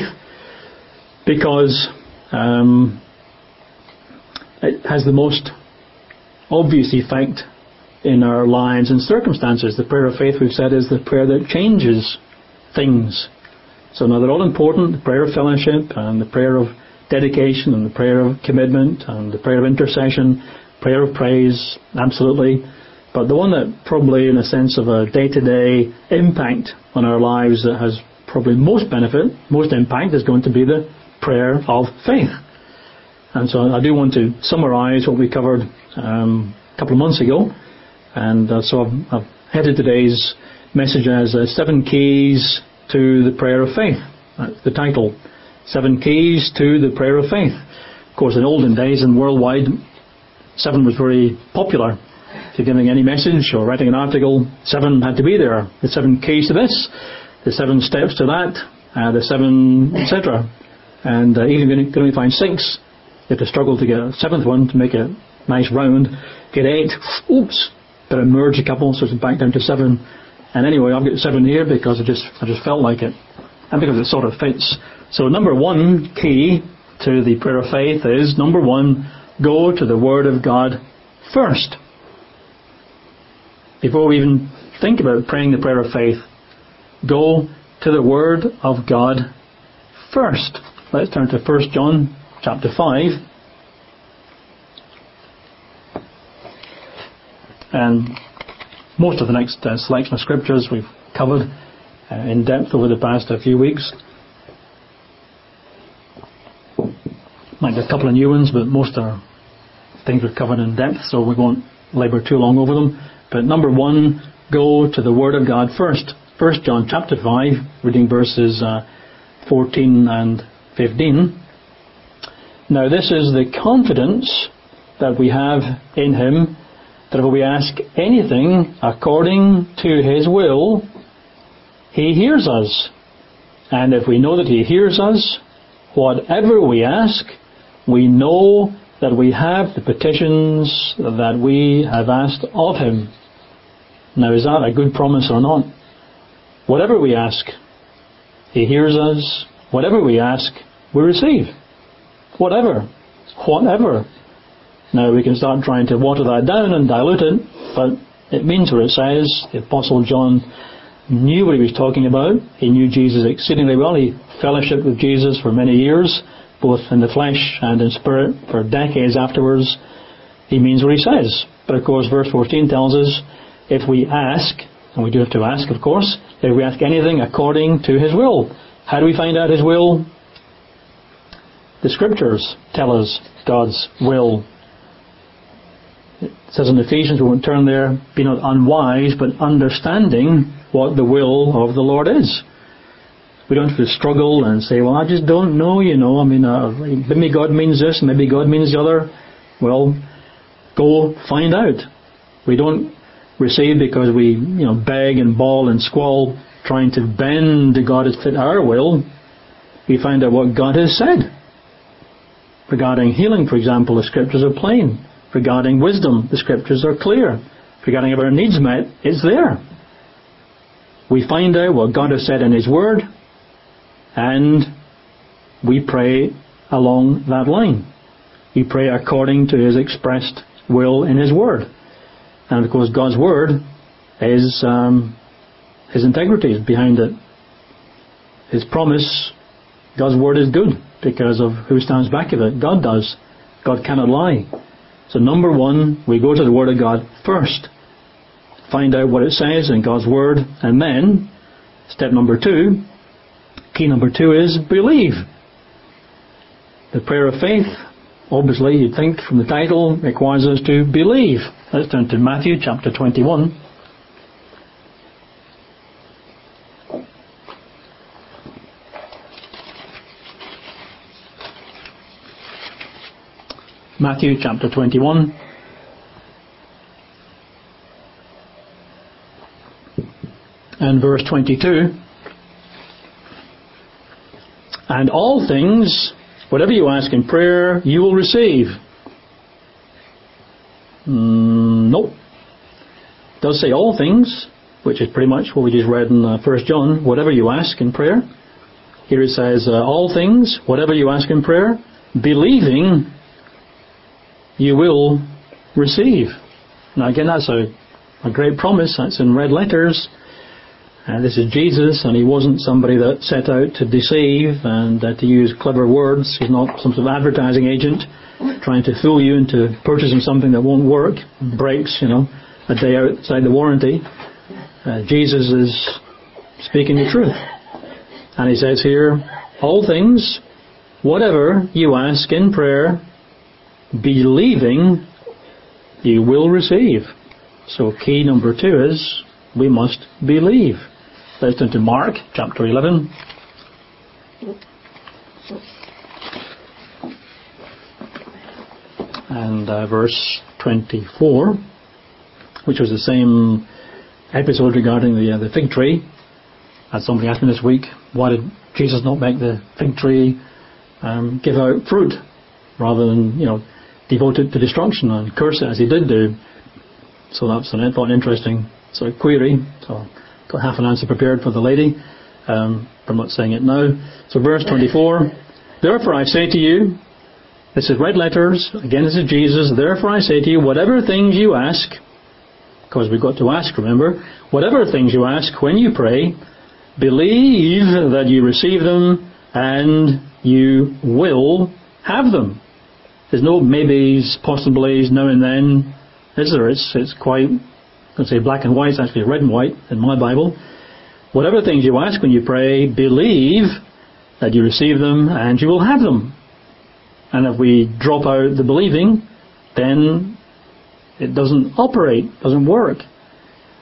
because it has the most obvious effect in our lives and circumstances. The prayer of faith, we've said, is the prayer that changes things. So now they're all important, the prayer of fellowship and the prayer of dedication and the prayer of commitment and the prayer of intercession, prayer of praise, absolutely. But the one that probably in a sense of a day-to-day impact on our lives that has probably most benefit, most impact, is going to be the prayer of faith. And so I do want to summarise what we covered a couple of months ago. And so I've headed today's message as 7 Keys to the Prayer of Faith. That's the title. 7 Keys to the Prayer of Faith. Of course, in olden days and worldwide, 7 was very popular. If you're giving any message or writing an article, 7 had to be there. The 7 keys to this, the 7 steps to that, the 7, etc. And even if you can find 6, you have to struggle to get a 7th one to make it nice round. Get 8, oops, better merge a couple, so it's back down to 7. And anyway, I've got 7 here because I just felt like it, and because it sort of fits. So number 1 key to the prayer of faith is, number 1, go to the Word of God first. Before we even think about praying the prayer of faith, go to the Word of God first. Let's turn to 1 John chapter 5. And most of the next selection of scriptures we've covered in depth over the past few weeks. Might be a couple of new ones, but most are things we've covered in depth, so we won't labour too long over them. But number 1, go to the Word of God first. 1 John chapter 5, reading verses 14 and 15. Now this is the confidence that we have in Him, that if we ask anything according to His will, He hears us. And if we know that He hears us, whatever we ask, we know that we have the petitions that we have asked of Him. Now, is that a good promise or not? Whatever we ask, He hears us. Whatever we ask, we receive. Whatever. Now, we can start trying to water that down and dilute it, but it means what it says. The Apostle John knew what he was talking about. He knew Jesus exceedingly well. He fellowshiped with Jesus for many years, both in the flesh and in spirit, for decades afterwards. He means what he says. But of course, verse 14 tells us, if we ask, and we do have to ask, of course, if we ask anything according to His will. How do we find out His will? The Scriptures tell us God's will. It says in Ephesians, we won't turn there, be not unwise, but understanding what the will of the Lord is. We don't have to struggle and say, well, I just don't know, maybe God means this, maybe God means the other. Well, go find out. We don't receive because we, beg and bawl and squall, trying to bend to God to fit our will. We find out what God has said. Regarding healing, for example, the Scriptures are plain. Regarding wisdom, the Scriptures are clear. Regarding if our needs met, it's there. We find out what God has said in His Word, and we pray along that line. We pray according to His expressed will in His Word. And of course, God's Word is His integrity is behind it. His promise, God's Word is good because of who stands back of it. God does. God cannot lie. So number one, we go to the Word of God first. Find out what it says in God's Word. And then, step number two, key number two is believe. The prayer of faith, obviously, you'd think from the title, requires us to believe. Let's turn to Matthew chapter 21. Matthew chapter 21. And verse 22. And all things, whatever you ask in prayer, you will receive. Nope. It does say all things, which is pretty much what we just read in 1 John. Whatever you ask in prayer. Here it says, all things, whatever you ask in prayer, believing, you will receive. Now again, that's a great promise. That's in red letters. This is Jesus, and He wasn't somebody that set out to deceive and to use clever words. He's not some sort of advertising agent trying to fool you into purchasing something that won't work, breaks, a day outside the warranty. Jesus is speaking the truth. And He says here, all things, whatever you ask in prayer, believing, you will receive. So key number two is, we must believe. Let's turn to Mark chapter 11. And verse 24, which was the same episode regarding the fig tree. As somebody asked me this week, why did Jesus not make the fig tree give out fruit rather than, devote it to destruction and curse it as He did do? So that's an interesting sort of query. So got half an answer prepared for the lady. I'm not saying it now. So verse 24. Therefore I say to you, this is red letters, again this is Jesus, therefore I say to you, whatever things you ask, because we've got to ask, remember, whatever things you ask when you pray, believe that you receive them and you will have them. There's no maybes, possibilities, now and then, is there? It's quite, I would say black and white, it's actually red and white in my Bible. Whatever things you ask when you pray, believe that you receive them and you will have them. And if we drop out the believing, then it doesn't operate, doesn't work.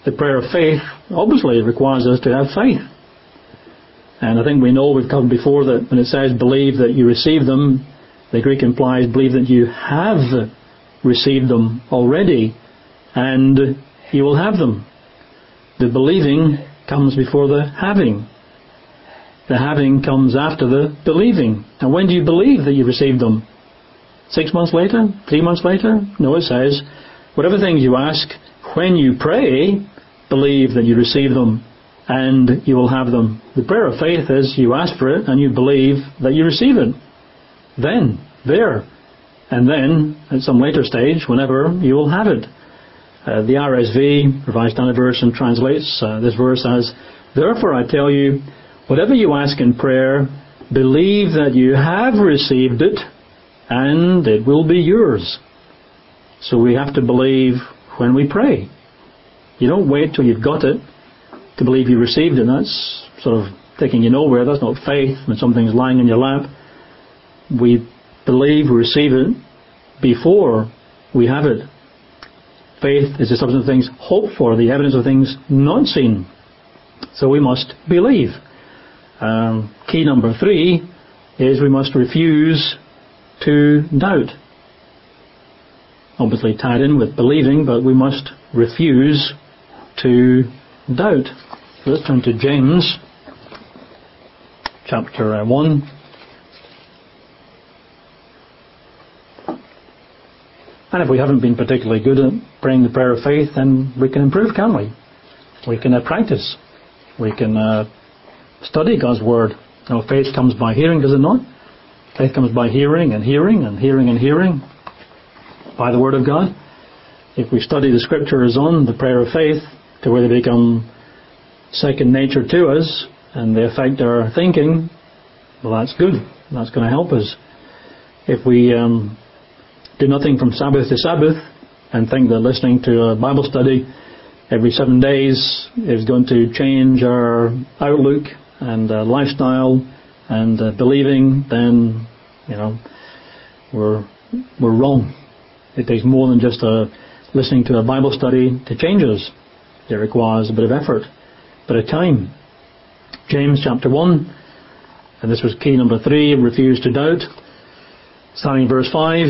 the prayer of faith obviously requires us to have faith. And I think we know, we've covered before, that when it says believe that you receive them, the Greek implies believe that you have received them already and you will have them. The believing comes before the having. The having comes after the believing. And when do you believe that you received them? 6 months later? 3 months later? No, it says, whatever things you ask, when you pray, believe that you receive them and you will have them. The prayer of faith is you ask for it and you believe that you receive it. Then, there. And then, at some later stage, whenever, you will have it. The RSV, Revised Standard Version, translates this verse as, therefore I tell you, whatever you ask in prayer, believe that you have received it, and it will be yours. So we have to believe when we pray. You don't wait till you've got it to believe you received it. That's sort of taking you nowhere. That's not faith when something's lying in your lap. We believe, we receive it before we have it. Faith is the substance of things hoped for, the evidence of things not seen. So we must believe. Key number 3 is we must refuse to doubt. Obviously tied in with believing, but we must refuse to doubt. So let's turn to James chapter 1. And if we haven't been particularly good at praying the prayer of faith, then we can improve, can't we? We can practice. We can study God's Word. Now, faith comes by hearing, does it not? Faith comes by hearing and hearing and hearing and hearing by the Word of God. If we study the Scriptures on the prayer of faith to where they become second nature to us and they affect our thinking, well, that's good. That's going to help us. If we do nothing from Sabbath to Sabbath and think that listening to a Bible study every 7 days is going to change our outlook and lifestyle and believing, then we're wrong. It takes more than just listening to a Bible study to change us. It requires a bit of effort, a bit of time. James chapter 1, and this was key number 3, refuse to doubt. Starting in verse 5.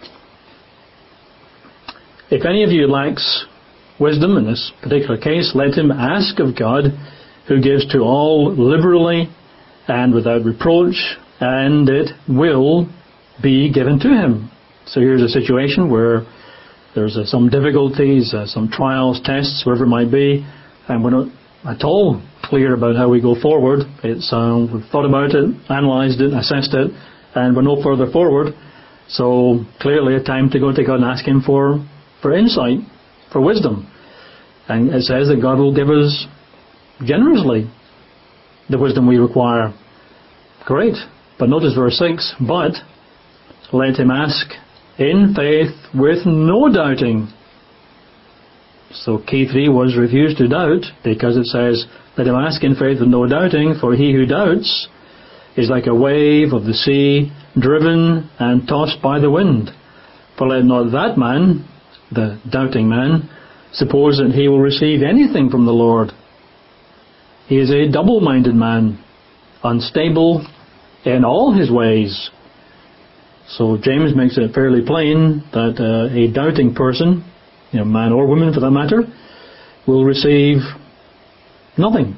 If any of you lacks wisdom in this particular case, let him ask of God, who gives to all liberally and without reproach, and it will be given to him. So here's a situation where there's some difficulties, some trials, tests, whatever it might be, and we're not at all clear about how we go forward. It's we've thought about it, analysed it, assessed it, and we're no further forward. So clearly a time to go to God and ask Him for insight, for wisdom. And it says that God will give us generously the wisdom we require. Great. But notice verse 6, but let him ask in faith with no doubting. So key 3 was refuse to doubt, because it says, let him ask in faith with no doubting, for he who doubts is like a wave of the sea, driven and tossed by the wind. For let not that man, the doubting man, suppose that he will receive anything from the Lord. He is a double-minded man, unstable in all his ways. So James makes it fairly plain that a doubting person, man or woman for that matter, will receive nothing.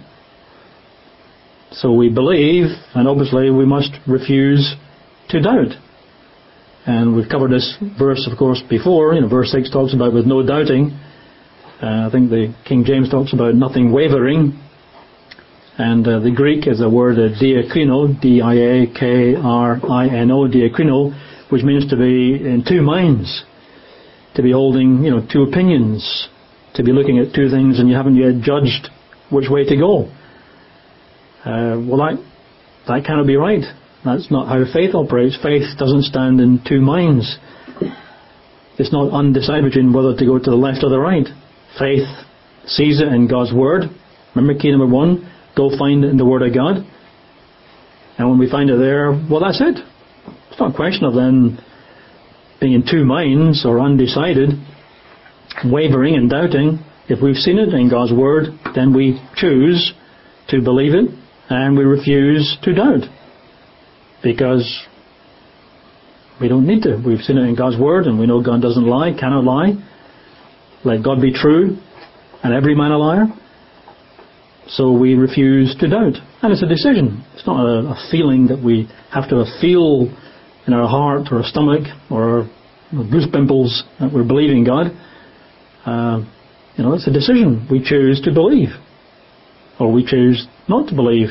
So we believe, and obviously we must refuse to doubt. And we've covered this verse, of course, before. Verse 6 talks about with no doubting. I think the King James talks about nothing wavering. And the Greek is the word diakrino, D-I-A-K-R-I-N-O, diakrino, which means to be in two minds, to be holding, two opinions, to be looking at two things and you haven't yet judged which way to go. That cannot be right. That's not how faith operates. Faith doesn't stand in two minds. It's not undecided between whether to go to the left or the right. Faith sees it in God's Word. Remember key number 1, go find it in the Word of God. And when we find it there, well, that's it. It's not a question of then being in two minds or undecided, wavering and doubting. If we've seen it in God's Word, then we choose to believe it and we refuse to doubt. Because we don't need to. We've seen it in God's Word and we know God doesn't lie, cannot lie. Let God be true and every man a liar. So we refuse to doubt. And it's a decision. It's not a feeling that we have to feel in our heart or our stomach or goose pimples that we're believing God. It's a decision. We choose to believe or we choose not to believe.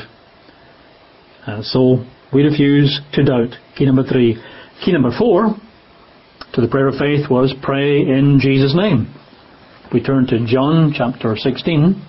So we refuse to doubt. Key number 3. Key number 4 to the prayer of faith was pray in Jesus' name. We turn to John chapter 16.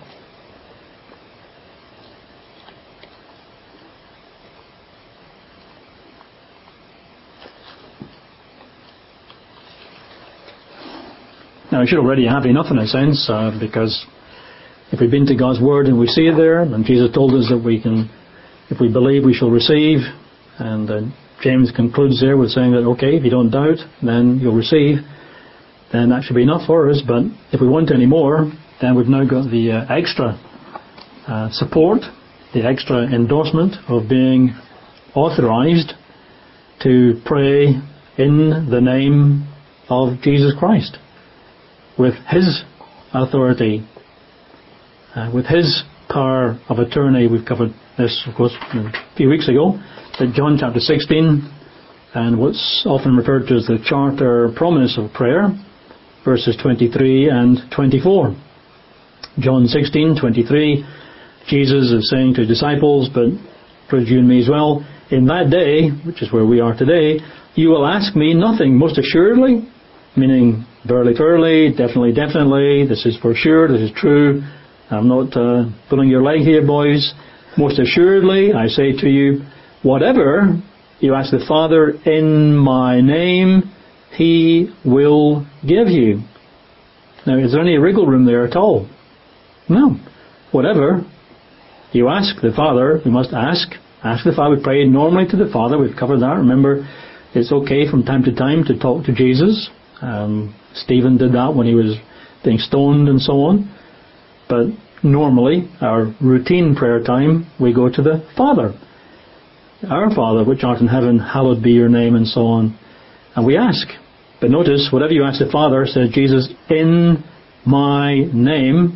Now, I should already have enough in a sense, because if we've been to God's Word and we see it there, and Jesus told us that we can, if we believe, we shall receive, and James concludes there with saying that, okay, if you don't doubt, then you'll receive, then that should be enough for us. But if we want any more, then we've now got the extra support, the extra endorsement of being authorized to pray in the name of Jesus Christ, with His authority, with His power of attorney. We've covered this, of course, a few weeks ago, at John chapter 16, and what's often referred to as the charter promise of prayer, verses 23 and 24. John 16:23, Jesus is saying to disciples, but for you and me as well, in that day, which is where we are today, you will ask me nothing, most assuredly, meaning verily, verily, definitely, definitely, this is for sure, this is true, I'm not pulling your leg here, boys. Most assuredly, I say to you, whatever you ask the Father in my name, He will give you. Now, is there any wriggle room there at all? No. Whatever you ask the Father, we must ask the Father. We pray normally to the Father. We've covered that. Remember, it's okay from time to time to talk to Jesus. Stephen did that when he was being stoned and so on. But normally, our routine prayer time, we go to the Father. Our Father, which art in heaven, hallowed be your name, and so on. And we ask. But notice, whatever you ask the Father, says Jesus, in my name,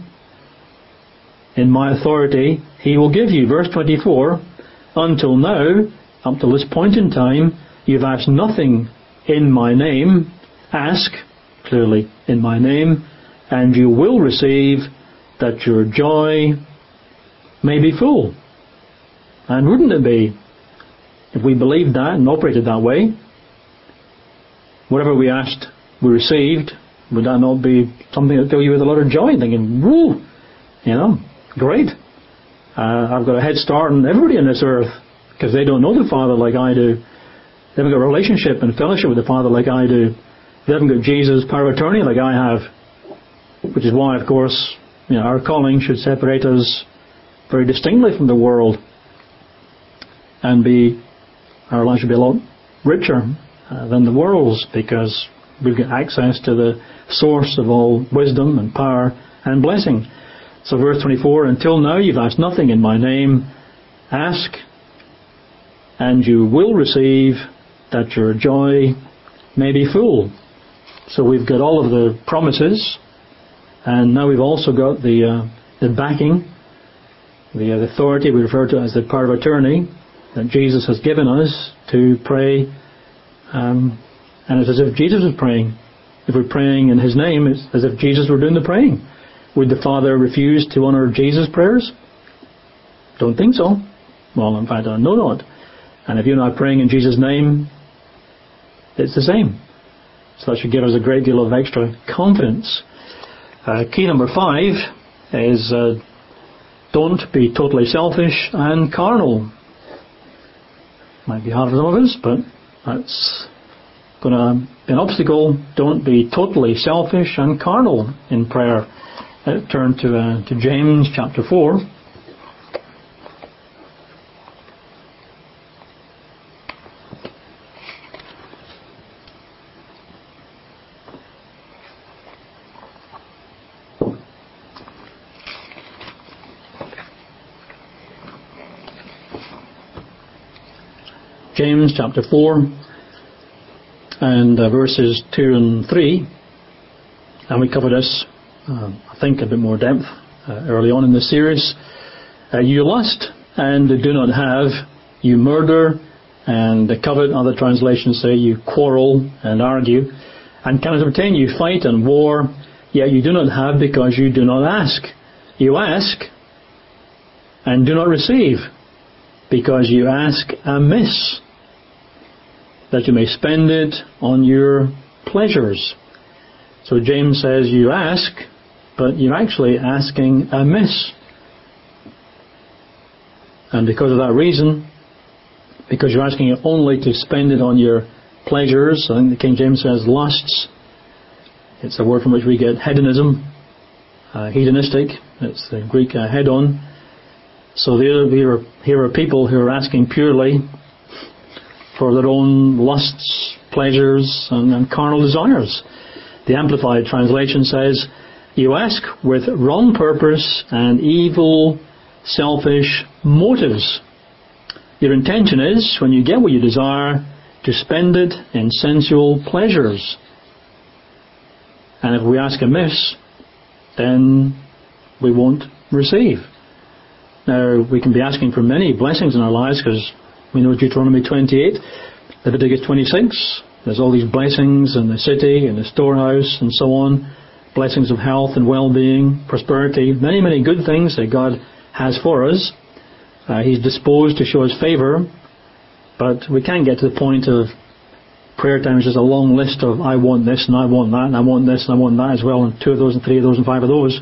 in my authority, He will give you. Verse 24, until now, up to this point in time, you've asked nothing in my name. Ask, clearly, in my name, and you will receive, that your joy may be full. And wouldn't it be, if we believed that and operated that way, whatever we asked, we received, would that not be something that filled you with a lot of joy, thinking, woo, great. I've got a head start on everybody on this earth, because they don't know the Father like I do. They haven't got a relationship and fellowship with the Father like I do. They haven't got Jesus' power of attorney like I have. Which is why, of course, our calling should separate us very distinctly from the world, and our life should be a lot richer than the world's, because we've got access to the source of all wisdom and power and blessing. So verse 24, until now you've asked nothing in my name. Ask, and you will receive, that your joy may be full. So we've got all of the promises, and now we've also got the backing, the authority we refer to as the power of attorney that Jesus has given us to pray. And it's as if Jesus was praying. If we're praying in His name, it's as if Jesus were doing the praying. Would the Father refuse to honour Jesus' prayers? Don't think so. Well, in fact, I know not. And if you're not praying in Jesus' name, it's the same. So that should give us a great deal of extra confidence. Key number 5 is don't be totally selfish and carnal. Might be hard for some of us, but that's going to be an obstacle. Don't be totally selfish and carnal in prayer. Turn to James chapter 4. James chapter 4 and verses 2 and 3. And we covered this, I think, a bit more depth early on in the series. You lust and do not have. You murder and covet. Other translations say you quarrel and argue and cannot obtain. You fight and war, yet you do not have because you do not ask. You ask and do not receive because you ask amiss, that you may spend it on your pleasures. So James says you ask, but you're actually asking amiss. And because of that reason, because you're asking it only to spend it on your pleasures, I think the King James says lusts. It's a word from which we get hedonism, hedonistic. It's the Greek hedon. So here are people who are asking purely for their own lusts, pleasures, and carnal desires. The Amplified translation says, you ask with wrong purpose and evil, selfish motives. Your intention is, when you get what you desire, to spend it in sensual pleasures. And if we ask amiss, then we won't receive. Now, we can be asking for many blessings in our lives, because we know Deuteronomy 28, Leviticus 26, there's all these blessings in the city, in the storehouse, and so on. Blessings of health and well-being, prosperity, many, many good things that God has for us. He's disposed to show us favour, but we can't get to the point of prayer time is just a long list of I want this and I want that and I want this and I want that as well, and 2 of those and 3 of those and 5 of those.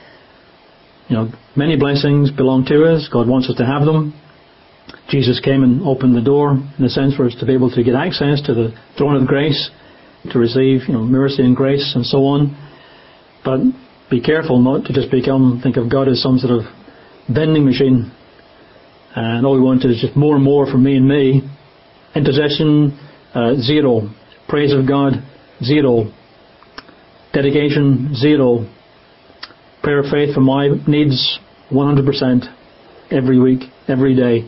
You know, many blessings belong to us. God wants us to have them. Jesus came and opened the door, in a sense, for us to be able to get access to the throne of grace, to receive, mercy and grace and so on. But be careful not to just think of God as some sort of vending machine, and all we want is just more and more from me and me. Intercession, 0. Praise of God, 0. Dedication, 0. Prayer of faith for my needs, 100%. Every week, every day.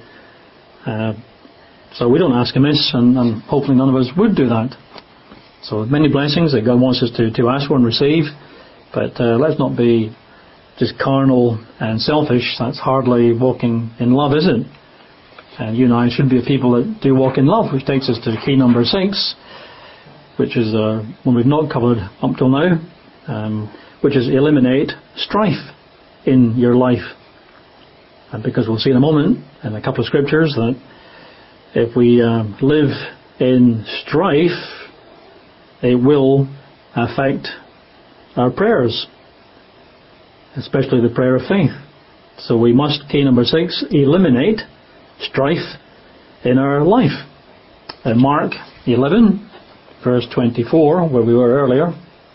So we don't ask amiss, and hopefully none of us would do that. So many blessings that God wants us to ask for and receive, but let's not be just carnal and selfish. That's hardly walking in love, is it? And you and I should be a people that do walk in love, which takes us to key number 6, which is one we've not covered up till now, which is eliminate strife in your life. And because we'll see in a moment, in a couple of scriptures, that if we live in strife, it will affect our prayers, especially the prayer of faith. So we must, key number 6, eliminate strife in our life. Mark 11, verse 24, where we were earlier.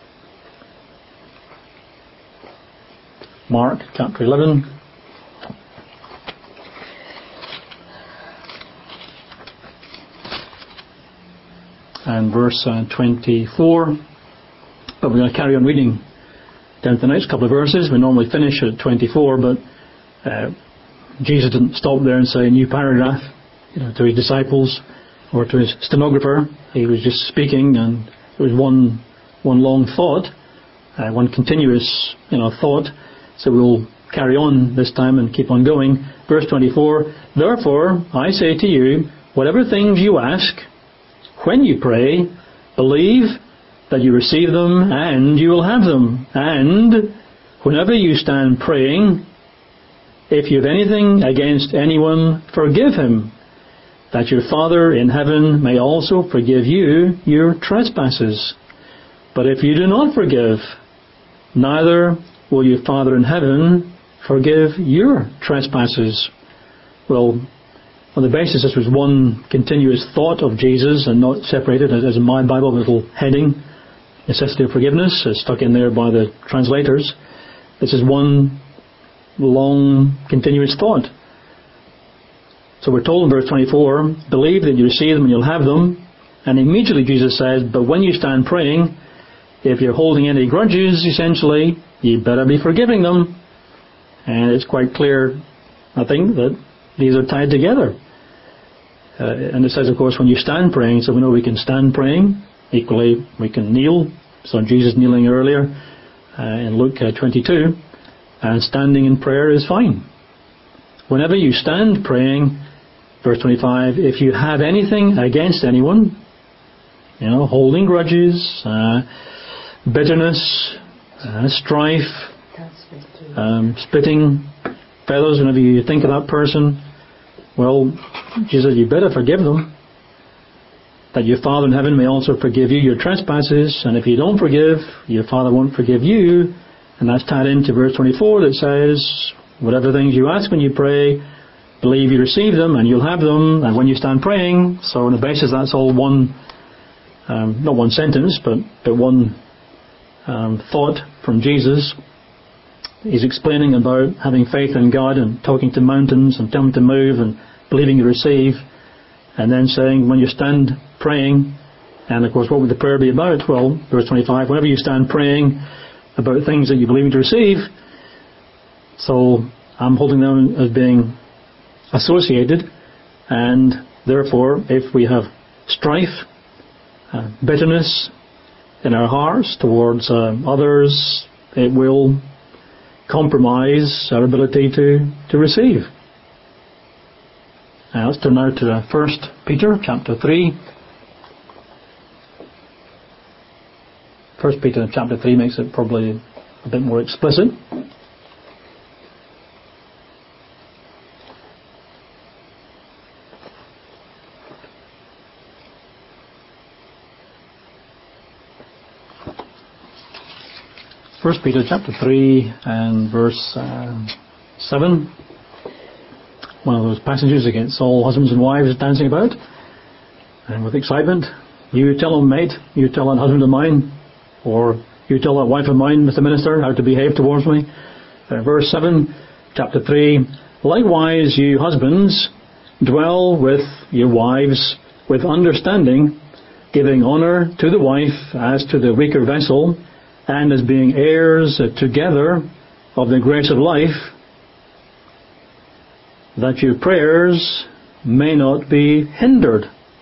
Mark chapter 11. And verse 24. But we're going to carry on reading down to the next couple of verses. We normally finish at 24, but Jesus didn't stop there and say a new paragraph, to his disciples or to his stenographer. He was just speaking, and it was one long thought, one continuous thought. So we'll carry on this time and keep on going. Verse 24. Therefore, I say to you, whatever things you ask, when you pray, believe that you receive them and you will have them. And whenever you stand praying, if you have anything against anyone, forgive him, that your Father in heaven may also forgive you your trespasses. But if you do not forgive, neither will your Father in heaven forgive your trespasses. Well, on the basis this was one continuous thought of Jesus and not separated, as in my Bible, a little heading, necessity of forgiveness, is stuck in there by the translators. This is one long continuous thought. So we're told in verse 24, believe that you receive them and you'll have them. And immediately Jesus says, but when you stand praying, if you're holding any grudges, essentially, you better be forgiving them. And it's quite clear, I think, that these are tied together. And it says, of course, when you stand praying, so we know we can stand praying. Equally, we can kneel. So Jesus kneeling earlier in Luke 22. And standing in prayer is fine. Whenever you stand praying, verse 25, if you have anything against anyone, holding grudges, bitterness, strife, spitting feathers, whenever you think of that person, well, Jesus said, you better forgive them, that your Father in heaven may also forgive you your trespasses, and if you don't forgive, your Father won't forgive you. And that's tied into verse 24 that says, whatever things you ask when you pray, believe you receive them and you'll have them, and when you stand praying. So on the basis that's all one, not one sentence, but one thought from Jesus. He's explaining about having faith in God and talking to mountains and telling them to move and believing you receive, and then saying when you stand praying, and of course what would the prayer be about? Well, verse 25, whenever you stand praying about things that you believe to receive, so I'm holding them as being associated, and therefore if we have strife, bitterness in our hearts towards others, it will compromise our ability to receive. Now let's turn now to 1 Peter chapter 3. 1 Peter chapter 3 makes it probably a bit more explicit. First Peter chapter 3 and verse 7. One of those passages against all husbands and wives dancing about and with excitement. You tell them, mate, you tell that husband of mine, or you tell that wife of mine, Mr. Minister, how to behave towards me. Verse 7, chapter 3. Likewise, you husbands, dwell with your wives with understanding, giving honour to the wife as to the weaker vessel, and as being heirs together of the grace of life, that your prayers may not be hindered.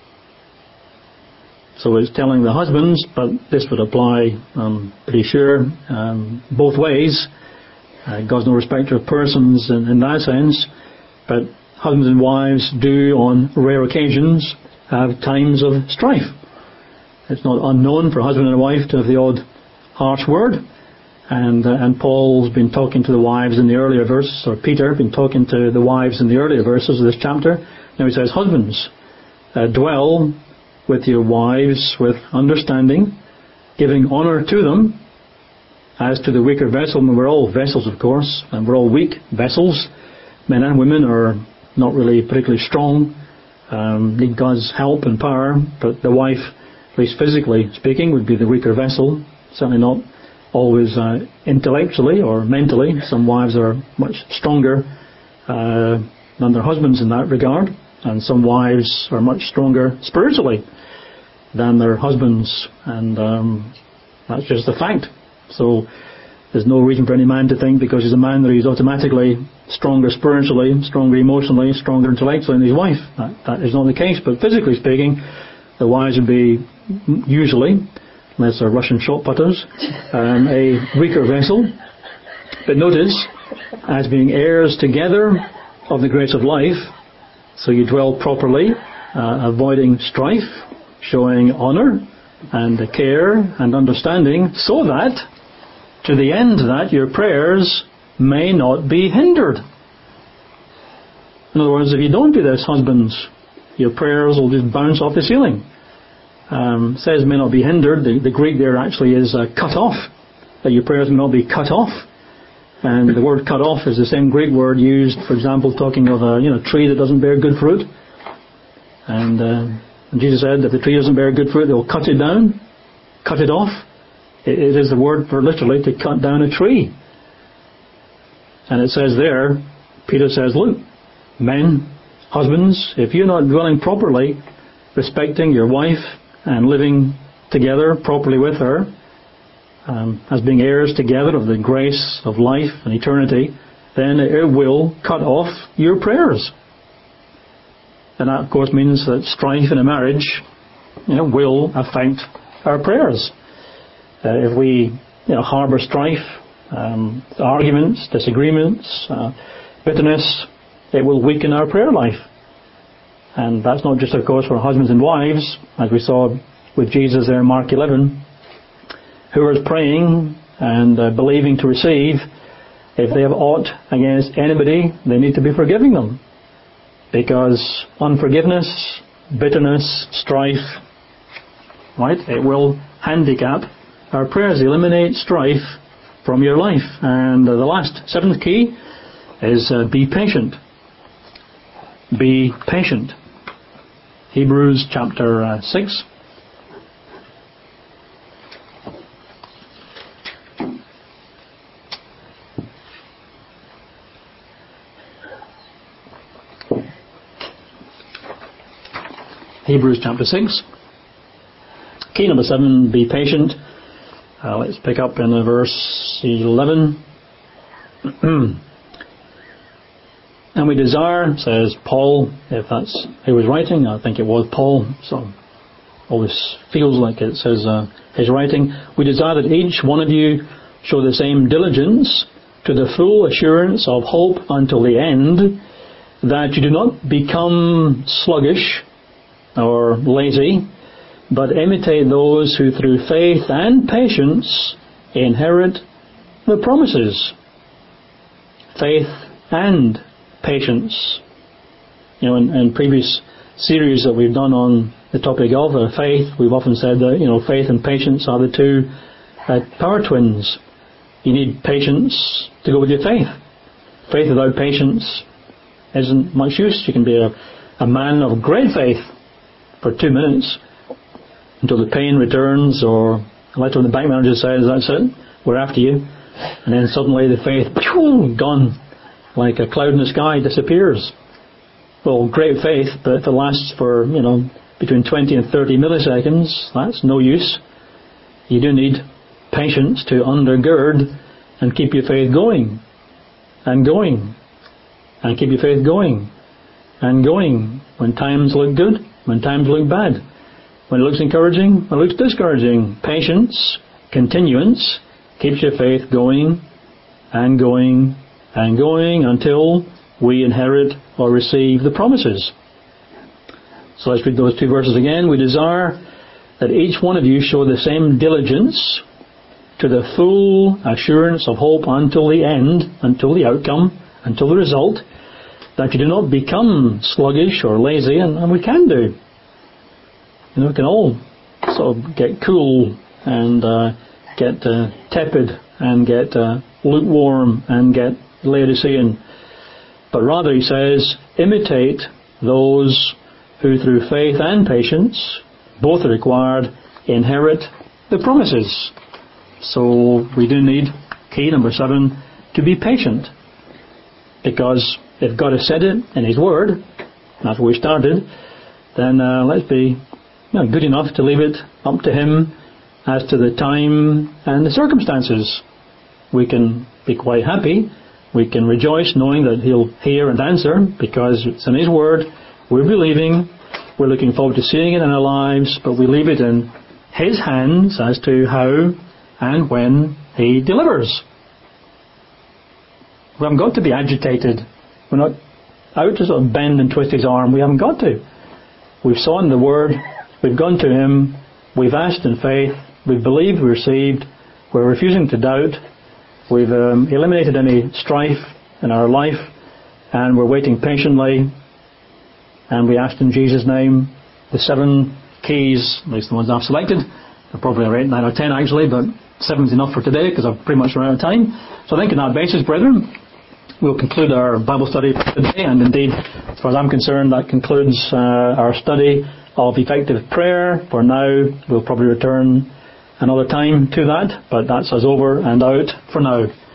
So it's telling the husbands, but this would apply, I'm pretty sure, both ways. God's no respecter of persons in that sense, but husbands and wives do on rare occasions have times of strife. It's not unknown for a husband and a wife to have the odd harsh word, and Paul's been talking to the wives in the earlier verses, or Peter been talking to the wives in the earlier verses of this chapter. Now he says, husbands, dwell with your wives with understanding, giving honour to them as to the weaker vessel. And we're all vessels, of course, and we're all weak vessels. Men and women are not really particularly strong, need God's help and power, but the wife, at least physically speaking, would be the weaker vessel. Certainly not always intellectually or mentally. Some wives are much stronger than their husbands in that regard, and some wives are much stronger spiritually than their husbands, and that's just a fact. So there's no reason for any man to think because he's a man that he's automatically stronger spiritually, stronger emotionally, stronger intellectually than his wife. That is not the case, but physically speaking, the wives would be usually, unless they're Russian shot putters, a weaker vessel. But notice, as being heirs together of the grace of life, so you dwell properly, avoiding strife, showing honour and care and understanding, so that, to the end that your prayers may not be hindered. In other words, if you don't do this, husbands, your prayers will just bounce off the ceiling. Says may not be hindered. The Greek there actually is cut off. That your prayers may not be cut off. And the word cut off is the same Greek word used, for example, talking of a tree that doesn't bear good fruit. And Jesus said, if the tree doesn't bear good fruit, they'll cut it down, cut it off. It is the word for literally to cut down a tree. And it says there, Peter says, look, men, husbands, if you're not dwelling properly, respecting your wife and living together properly with her, as being heirs together of the grace of life and eternity, then it will cut off your prayers. And that, of course, means that strife in a marriage, will affect our prayers. If we, harbour strife, arguments, disagreements, bitterness, it will weaken our prayer life. And that's not just, of course, for husbands and wives, as we saw with Jesus there in Mark 11, who are praying and believing to receive. If they have aught against anybody, they need to be forgiving them. Because unforgiveness, bitterness, strife, right, it will handicap our prayers, eliminate strife from your life. And the last, seventh key is be patient. Be patient. Hebrews chapter 6. Hebrews chapter 6. Key number 7, be patient. Let's pick up in verse 11. And we desire, says Paul, if that's who was writing, I think it was Paul, so always feels like it says his writing. We desire that each one of you show the same diligence to the full assurance of hope until the end, that you do not become sluggish or lazy, but imitate those who through faith and patience inherit the promises. Faith and patience. In previous series that we've done on the topic of faith, we've often said that faith and patience are the two power twins. You need patience to go with your faith. Faith without patience isn't much use. You can be a man of great faith for 2 minutes until the pain returns, or a letter from the bank manager says, that's it, we're after you. And then suddenly the faith, gone, like a cloud in the sky, disappears. Well, great faith, but if it lasts for, between 20 and 30 milliseconds, that's no use. You do need patience to undergird and keep your faith going, and going, and keep your faith going, and going, when times look good, when times look bad, when it looks encouraging, when it looks discouraging. Patience, continuance, keeps your faith going, and going, and going, until we inherit or receive the promises. So let's read those two verses again. We desire that each one of you show the same diligence to the full assurance of hope until the end, until the outcome, until the result, that you do not become sluggish or lazy, and we can do. We can all sort of get cool and get tepid and get lukewarm and get Laodicean. But rather, he says, imitate those who through faith and patience, both are required, inherit the promises. So we do need, key number 7, to be patient. Because if God has said it in His Word, that's where we started, then let's be good enough to leave it up to Him as to the time and the circumstances. We can be quite happy. We can rejoice knowing that He'll hear and answer because it's in His Word. We're believing. We're looking forward to seeing it in our lives, but we leave it in His hands as to how and when He delivers. We haven't got to be agitated. We're not out to sort of bend and twist His arm. We haven't got to. We've sought the Word. We've gone to Him. We've asked in faith. We've believed. We've received. We're refusing to doubt. We've eliminated any strife in our life. And we're waiting patiently. And we asked in Jesus' name. The 7 keys, at least the ones I've selected, are probably 8, 9 or 10 actually, but 7's enough for today because I've pretty much run out of time. So I think on that basis, brethren, we'll conclude our Bible study for today, and indeed, as far as I'm concerned, that concludes our study of effective prayer. For now, we'll probably return another time to that, but that's us over and out for now.